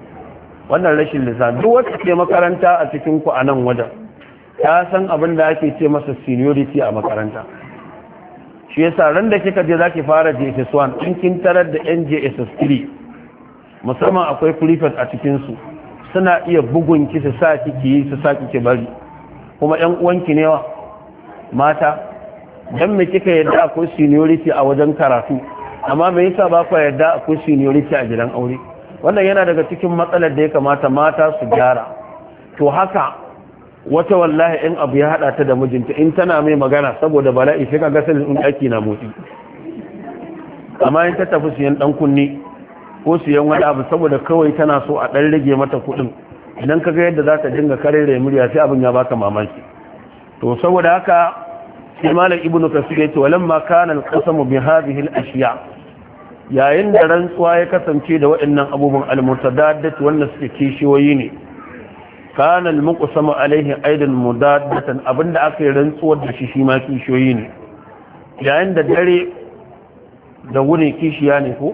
duk wata ce makaranta a cikin ku a nan wajen ta san abin da ake ce masa seniority a makaranta shi yasa ran da kika je zaki fara JSS1 in kin tarar da NJSS3 musamman akwai prefect a cikin su suna iya bugun ki su sa kiki yi su sa kiki bari kuma ƴan uwanki ne wa mata dan me kika yadda akwai seniority a wajen karatu amma me yasa ba ku yadda akwai seniority a gidan aure wannan yana daga cikin matsalar da ya kamata mata su gyara to haka wata wallahi in abu ya hada ta da mijinta in tana mai magana saboda bala'i sai kaga sanin in aiki na motsi amma in ta tafi siyan dan kunni ko siyan wani abu saboda kawai tana so a dan rage mata kudin idan kaga yadda za ta dinga karere murya sai abin ya baka mamaki to saboda haka sai malam ibnu kasir yace walamma kana al-qasam bi hadhihi al-ashya yayin da rantsuwa ya kasance da waɗannan abubuwan al-mutadaddat wanda suke kishiyoyi ne kana al-muqsamu alaihi aidan mudaddatan abinda aka yi rantsuwar da shi ma kishiyoyi ne yayin da dare da wuni kishiya ne ko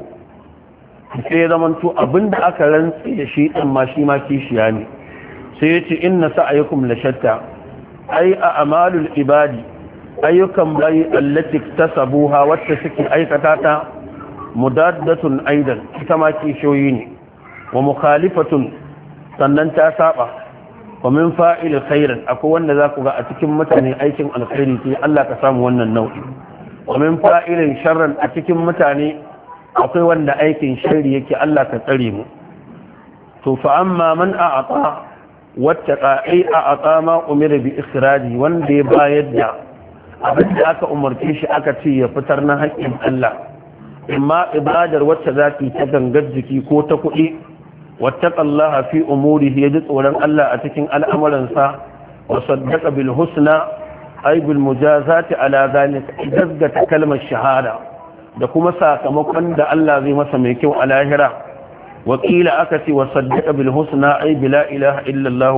sai zaman to abinda aka rantsi da shi din ma shi ma kishiya ne sai yace inna sa'aykum la shatta ay a'malul ibadi ayyukan bayi allati tasabuha wacce suke aikata ta mudaddatun aidan ita ma kishiyoyi ne wa mukhalifatun sannan ta saba wa min fa'il khairin akwai wanda za ku ga a cikin mutane aikin alkhairi sai Allah ka samu wannan nau'i wa min fa'ilin sharran a cikin mutane akwai wanda aikin sharri yake Allah ka tsare mu to fa amma man a'ata wattaqa ai a'ata ma umira bi ikhraji wanda ya bayar da abin da aka umarce shi aka ce ya fitar na haƙƙin Allah imma ibadar wacce zaki ta gangar jiki ko ta kuɗi واتقى الله في أموره يجد ولن الله أتكين الأمر وصدق بالحسنى أي بالمجازات على ذلك جزء كلمة الشهادة دكما ساكمكن دا الله ذي مسميكو على هرا وقيل أكتي وصدق بالحسنى أي بلا إله إلا الله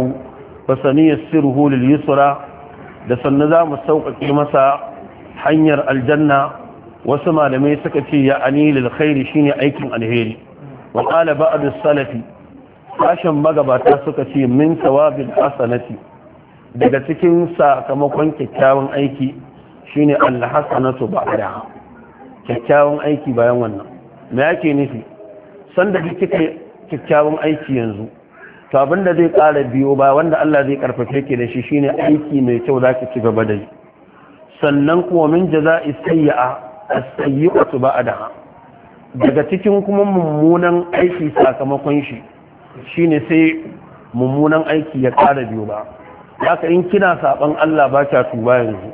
فسنيسره لليسرى da sannu za mu sauƙaƙe masa hanyar aljanna wasu malamai suka ce ya ani lil khairi shine aikin alheri wa qala ba'd as-salafi sashen magabata suka ce min sawabil hasanati daga cikin sakamakon kyakkyawan aiki shine al-hasanatu ba'da kyakkyawan aiki bayan wannan me yake nufi sanda kike kyakkyawan aiki yanzu to abinda zai ƙara biyo ba wanda Allah zai karfafe ki da shi shine aiki mai kyau zaki ci gaba da yi sannan kuma min jaza'i sayyi'a as-sayyi'atu ba'daha daga cikin kuma mummunan aiki sakamakon shi shine sai mummunan aiki ya ƙara biyo ba haka in kina saban Allah ba kya tuba yanzu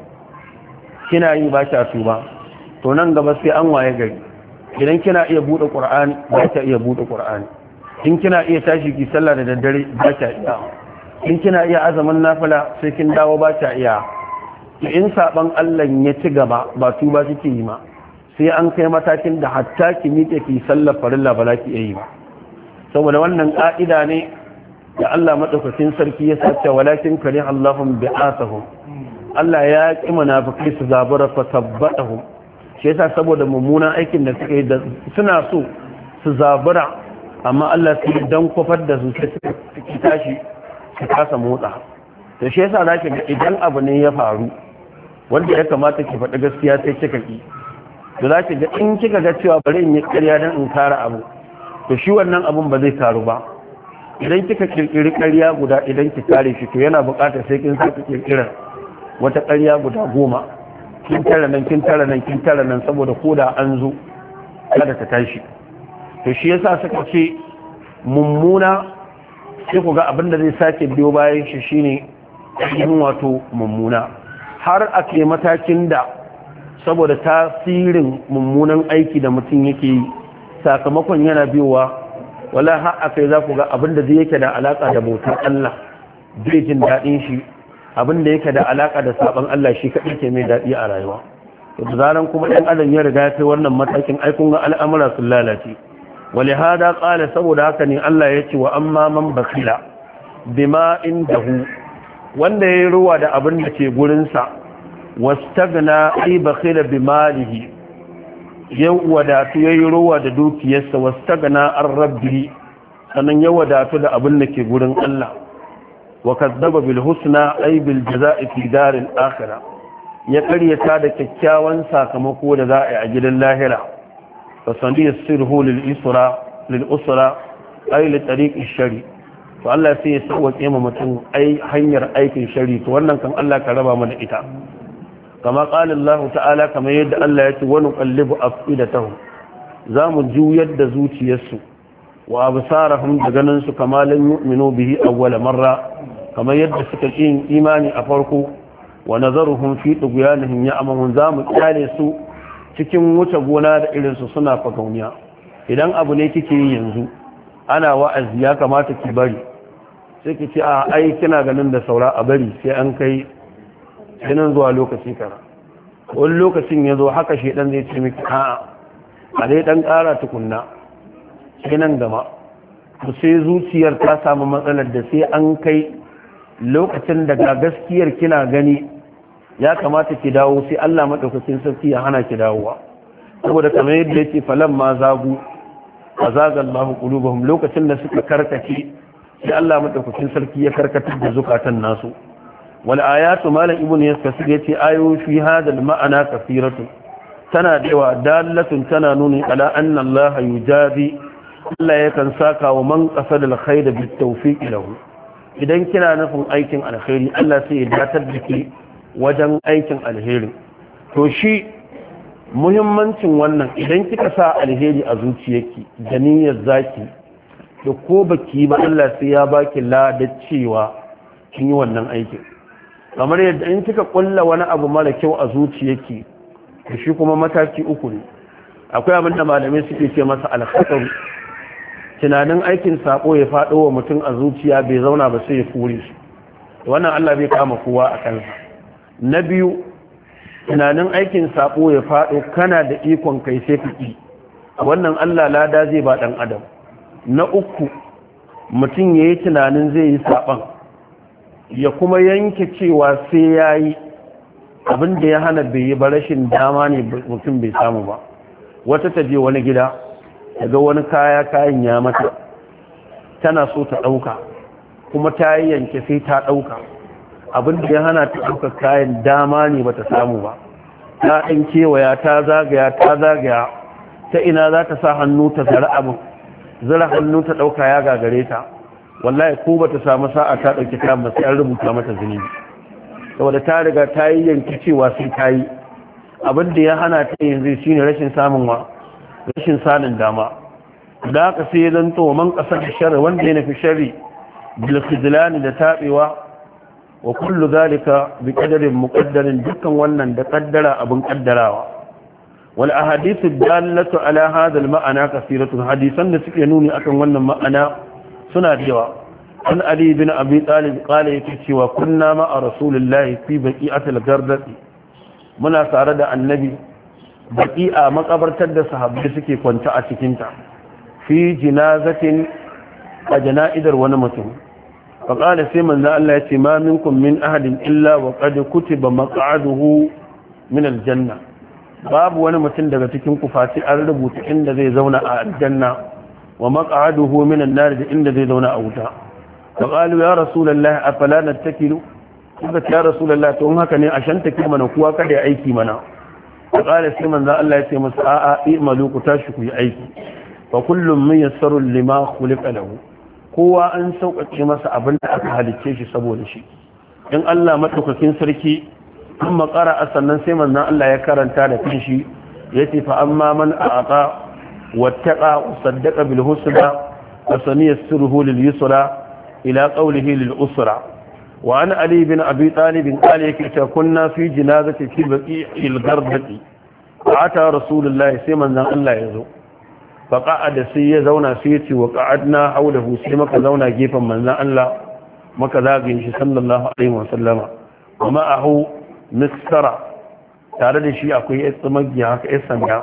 kina yi ba kya tuba to nan gaba sai an waye gari idan kina iya bude Qur'ani ba kya iya bude Qur'ani in kina iya tashi ki sallah da daddare ba kya iya in kina iya azumin nafila sai kin dawo ba ta iya. In saban Allah ya ci gaba ba tuba kike yi ma, sai an kai matakin da hatta ki miƙe ki sallar farilla ba za ki yi ba. Saboda wannan ƙa'ida ne da Allah madaukakin sarki ya sace walakin kari Allahum bi'atahum, Allah ya ƙi munafikai su zabura fa tabbatahum. Shi yasa saboda mummunan aikin da suka yi da suna so su zabura, amma Allah sai dan kofar da su sai su tashi su kasa motsa. To shi yasa zaki ga idan abu ne ya faru wanda ya kamata ki faɗi gaskiya sai kika ki, to zaki ga in kika ga cewa bari in yi ƙarya dan in kare abu, to shi wannan abun ba zai karu ba. Idan kika kirkiri ƙarya guda idan ki kare shi, to yana buƙatar sai kin saki kirkirar wata ƙarya guda 10, kin tara nan kin tara nan kin tara nan, saboda koda an zo kada ta tashi. To shi yasa suka ce mummuna sai ku ga abin da zai sake biyo bayan shi shine yin wato mummuna, har a ke matakin da saboda tasirin mummunan aiki da mutum yake yi sakamakon yana biyowa, wala har a kai za ku ga abin da zai yake da alaka da bautar Allah zai jin daɗin shi, abin da yake da alaka da saban Allah shi kaɗai ke mai daɗi a rayuwa. To da zaran kuma ɗan adam ya riga ya kai wannan matakin aikun ga al'amura sun lalace. Wali hada ƙala, saboda haka ne Allah ya ce wa amma man bakila bima indahu, wanda ya yi ruwa da abin da ke gurinsa, wastagna ai bakila bimalihi, ya wadatu ya yi ruwa da dukiyarsa, wastagna an rabbi, sannan ya wadatu da abin da ke gurin Allah, wa kazzaba bil husna ai bil jaza'i fi daril akhirah, ya karyata da kyakkyawan sakamako da za a yi a gidan lahira. fasandi yassirhu lil usra ay li tariq ash-shari, to Allah sai ya sauke ma mutum hanyar aikin shari, to wannan kan Allah ka raba mana ita. Kama qala Allah ta'ala, kamar yadda Allah ya ce wa nuqallibu afidatahum, zamu juyar da zuciyarsu, wa absarahum da ganin su kama lan yu'minu bihi awwal marra, kamar yadda suka yin imani a farko, wa nazaruhum fi tughyanihim ya'mamun, zamu kyale su cikin wuce gona da irinsu suna fagauniya. Idan abu ne kike yi yanzu ana wa'azi ya kamata ki bari, sai ki ce a ai kina ganin da saura a bari sai an kai nan zuwa lokaci kara. Wani lokacin ya zo haka shedan zai ce miki a dai dan ƙara tukunna sai nan gama, to sai zuciyar ta samu matsalar da sai an kai lokacin da ga gaskiyar kina gani ya kamata ki dawo, sai Allah madaukakin sarki ya hana ki dawowa. Saboda kamar yadda yake falan ma zagu azaga Allahu qulubahum, lokacin da suka karkace sai Allah madaukakin sarki ya karkatar da zukatan nasu. Wal ayatu malam ibnu yaskasir yace ayoyi fi hadal ma'ana kasiratu, tana dewa dalatun, tana nuni ala anna Allah yujabi, Allah yakan saka wa man qasada al-khayr bit tawfiq lahu. Idan kina nufin aikin alkhairi, Allah sai ya datar da ki wajen aikin alheri. To shi muhimmancin wannan, idan kika sa alheri a zuciyarki da niyyar zaki, da ko baki ba Allah sai ya baki ladar cewa kin yi wannan aikin. Kamar yadda in kika kulla wani abu mara kyau a zuciyarki, da shi kuma mataki uku ne. Akwai abin da malamai suke ce masa alkhatar, tunanin aikin sako ya faɗo wa mutum a zuciya bai zauna ba sai ya kure shi, wannan Allah bai kama kowa a kansa. Na biyu, tunanin aikin sako ya faɗo kana da ikon kai sai fiki, wannan Allah lada zai ba ɗan adam. Na uku, mutum ya yi tunanin zai yi saɓan, ya kuma yanke cewa sai ya yi abin da ya hana bai yi ba, rashin dama ne mutum bai samu ba. Wata ta je wani gida, daga wani kayan ya mata, tana so ta ɗauka, kuma ta yi yanke sai ta ɗauka. Abin da ya hana ta ɗauka kayan dama ne ba ta samu ba, ta ɗan kewaya ta zagaya ta ina za ta sa hannu ta zara abin, zara hannu ta ɗauka ya gagare ta, wallahi ko ba ta samu sa'a ta ɗauki kayan ba sai an rubuta mata zunubi, saboda ta riga ta yi yanki cewa sai ta yi. Abin da ya hana ta yanzu shine rashin sanin dama. Da haka sai ya zanto man ƙasar da sharri, wanda ya nufi sharri bil khidlani da taɓewa, wa kullu zalika bi qadarin muqaddarin, dukkan wannan da kaddara abin kaddarawa. Wal ahadithu dallatu ala hadha al ma'ana kaseeratun, hadisan da suke nuni akan wannan ma'ana suna da yawa. an ali bin abi talib qala yake cewa kunna ma a rasulullahi fi baqi'atil gardati muna tare da annabi baqi'a makabartar da sahabbai suke kwanta a cikin ta fi jinazatin a jana'idar wani mutum faqala sai manzo Allah ya ce ma minkum min ahadin illa wa qad kutiba maq'aduhu min aljanna babu wani mutum daga cikin ku fati an rubuta inda zai zauna a aljanna wa maq'aduhu min an-nar da inda zai zauna a wuta faqalu ya rasulullahi afala nattakilu kuma ya rasulullahi to haka ne a shanta ki mana kuwa kada ya aiki mana faqala sai manzo Allah ya ce musu a'a i'malu ku tashi ku yi aiki fa kullum min yassaru lima khuliqa lahu kowa an sauƙaƙe masa abin da aka halicce shi saboda shi in Allah madaukakin sarki kuma ƙara sannan sai manzon Allah ya karanta da kanshi yace fa amma man a'ata wattaqa saddaqa bil husna wa saniyasruhu lil yusra ila qawlihi lil usra wa an ali bin abi talib qala yake ta kunna fi janazati fi baqi'il gardati ata rasulullahi sai manzon Allah ya zo fa qa'ada sai ya zauna sai ya ce wa qa'adna hawlahu sai maka zauna gefen manzon Allah maka zagin shi sallallahu alaihi wa sallama wa ma'ahu miskara tare da shi akwai ya tsumagiya haka ya sanya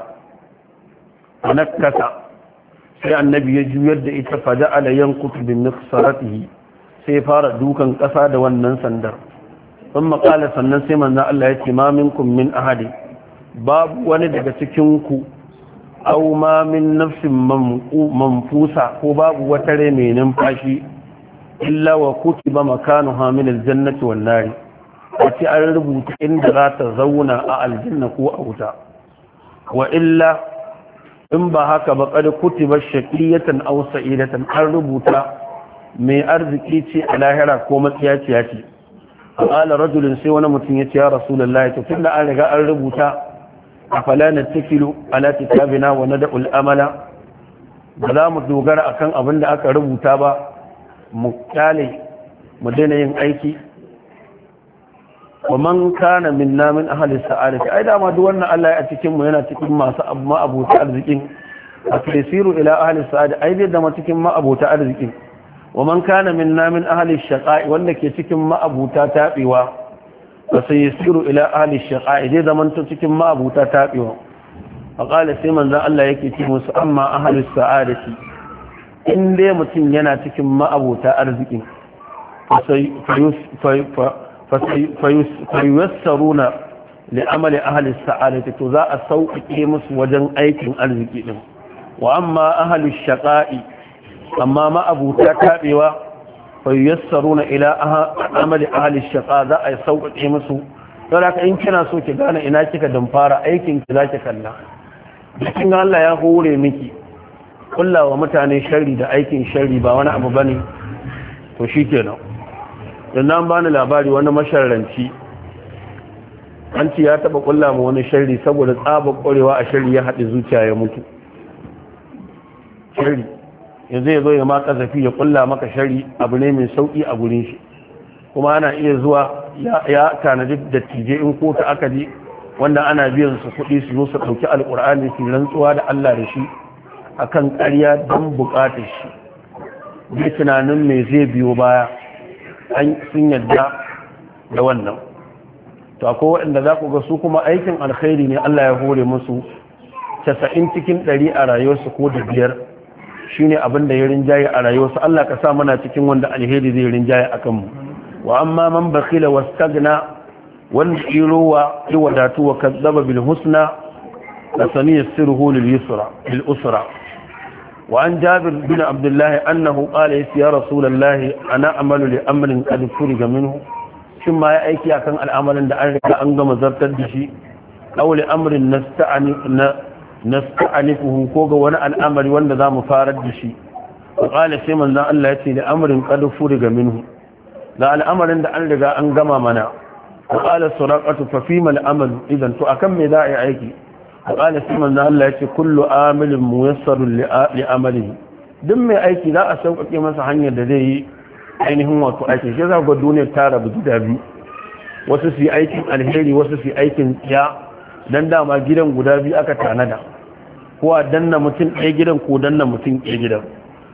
a nakasa sai annabi ya juyar da ita fada alayen kutubin miksaratihi sai fara dukan ƙasa da wannan sandar sun makala sannan sai manzan Allah ya ce ma minkum min ahadi babu wani daga cikinku au ma min nafsin manfusa ko babu wata rai mai numfashi illa wa kutiba makanuha min aljannati wan nari wace an rubuta inda za ta zauna a aljanna ko a wuta wa illa in ba haka ba kada kutiba shaqiyatan aw sa'idatan an rubuta mai arziki ce a lahira ko matsiyaciya ce qala rajulun sai wani mutum ya ce ya rasulullahi to tunda an riga an rubuta afala natakilu ala kitabina wa nad'u al-amala ba za mu dogara akan abin da aka rubuta ba mu kyale mu daina yin aiki wa man kana minna min ahli sa'adati ai da ma duk wannan Allah ya cikin mu yana cikin masu amma abota arzikin asiriru ila ahli sa'ada ai da ma cikin ma abota arzikin wa man kana minna min ahli shaqa'i wanda ke cikin ma abota tabewa fa sayasiru ila ahli shaqa'i dai da man cikin ma abota tabewa faqala sai manzo Allah yake ce musu amma ahli sa'adati in dai mutum yana cikin ma abota arzikin fayuwassaruna li'amali ahli sa'adati to za a sauƙaƙe musu wajen aikin arziki din wa amma ahli shaqa'i amma ma abuta tabewa fayuwassaruna ila amali ahli shaqa za a sauƙaƙe musu don haka in kina so ki gane ina kika damfara aikin ki zaki kalla cikin Allah ya hore miki kullawa mutane sharri da aikin sharri ba wani abu bane to shikenan dan nan bani labari wani masharranci an ci ya taba kulla mu wani sharri saboda tsaba korewa a sharri ya haɗe zuciya ya mutu sharri yanzu ya zo ya ma kazafi ya kulla maka sharri abu ne mai sauki a gurin shi kuma ana iya zuwa ya tanadi da tije in kotu aka ji wanda ana biyan su kuɗi su zo su ɗauki alƙur'ani su rantsuwa da Allah da shi akan ƙarya don buƙatar shi bi tunanin me zai biyo baya sun yadda da wannan to akwai waɗanda za ku ga su kuma aikin alkhairi ne Allah ya hore musu 90 cikin 100 a rayuwarsu ko da biyar shine abin da ya rinjaye a rayuwarsu Allah ka sa muna cikin wanda alheri zai rinjaye akan mu wa amma man bakhila wastagna wanda irowa ya wadatu wa kazzaba bil husna la saniyasiruhu lil yusra lil usra وعن جابر بن عبد الله أنه قال يا رسول الله أنا أعمل لأمر قد فرج منه ثم يأتي أكن الأمر عند أنك أنقم زرت الدشي أو لأمر نستعنفه كوغ وانا الأمر وانا ذا مفارد دشي وقال سيمن ذا الله يأتي لأمر قد فرج منه ذا الأمر عند أنك أنقم منا وقال السراقة ففيما الأمل إذن تؤكم ذا يأتي وقال سيمن ذا الله يأتي كل آمل ميسر لأمله دم أيكي لا أسوق كما سحني الذي ainihin wato aikin shi za ga duniyar ta rabu gida biyu wasu su yi aikin alheri wasu su yi aikin tsiya dan dama gidan guda biyu aka tanada ko a danna mutum ɗaya gidan ko danna mutum ɗaya gidan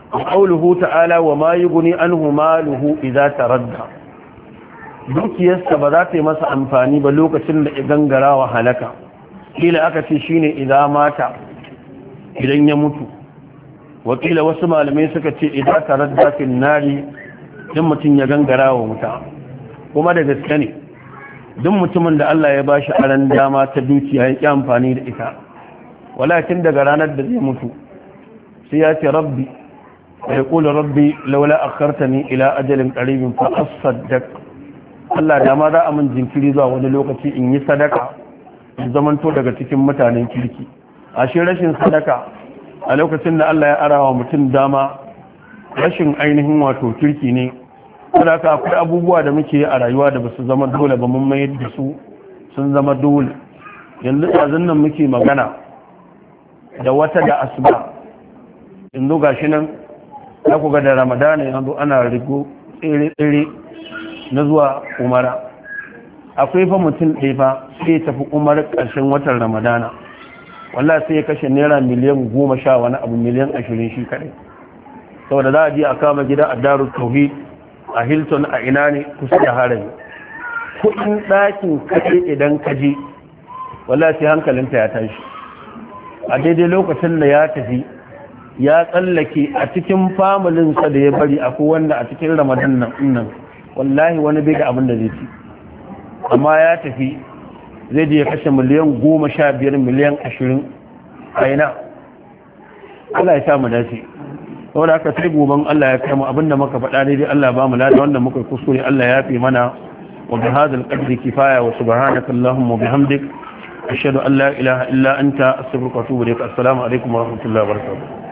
qawluhu ta'ala wa ma yughni anhu maluhu idza taradda dukiyarsa ba za ta yi masa amfani ba lokacin da ya gangara wa halaka kila aka ce shine idan mata idan ya mutu wakila wasu malamai suka ce idan taradda fil nari dan mutum ya gangara wa wuta kuma da gaske ne duk mutumin da Allah ya bashi aran dama ta dukiya ya ki amfani da ita walakin daga ranar da zai mutu sai ya ce rabbi ya kula rabbi laula akhartani ila ajalin qaribin fa asaddaq Allah da ma za a min jinkiri zuwa wani lokaci in yi sadaka in zamanto daga cikin mutanen kirki ashe rashin sadaka a lokacin da Allah ya arawa mutum dama rashin ainihin wato kirki ne saboda akwai abubuwa da muke a rayuwa da basu zama dole ba mun mayar da su sun zama dole yanzu tsazin nan muke magana da wata da asuba yanzu gashi nan za ku ga da ramadana yanzu ana rigo tsere-tsere na zuwa umara akwai fa mutum ɗaya fa sai ya tafi umar ƙarshen watan ramadana wallah sai ya kashe naira miliyan 10 wani abu miliyan 20 shi kaɗai saboda za a je a kama gida a darul tauhid a hilton a ina ne kusa da harami kuɗin ɗakin kaɗai idan ka je wallah sai hankalinta ya tashi a daidai lokacin da ya tafi ya tsallake a cikin familinsa da ya bari akwai wanda a cikin ramadan nan wallahi wani bai da abin da zai ci amma ya tafi zai je ya kashe miliyan 15 miliyan 20 a ina Allah ya samu dace saboda haka sai goban Allah ya kai mu abinda muka faɗa dai Allah ba mu lada wanda muka kuskure Allah ya fi mana wa bi hadal qadri kifaya wa subhanaka allahumma wa bihamdik ashhadu an la ilaha illa anta astaghfiruka wa atubu ilaik assalamu alaikum wa rahmatullahi wa barakatuh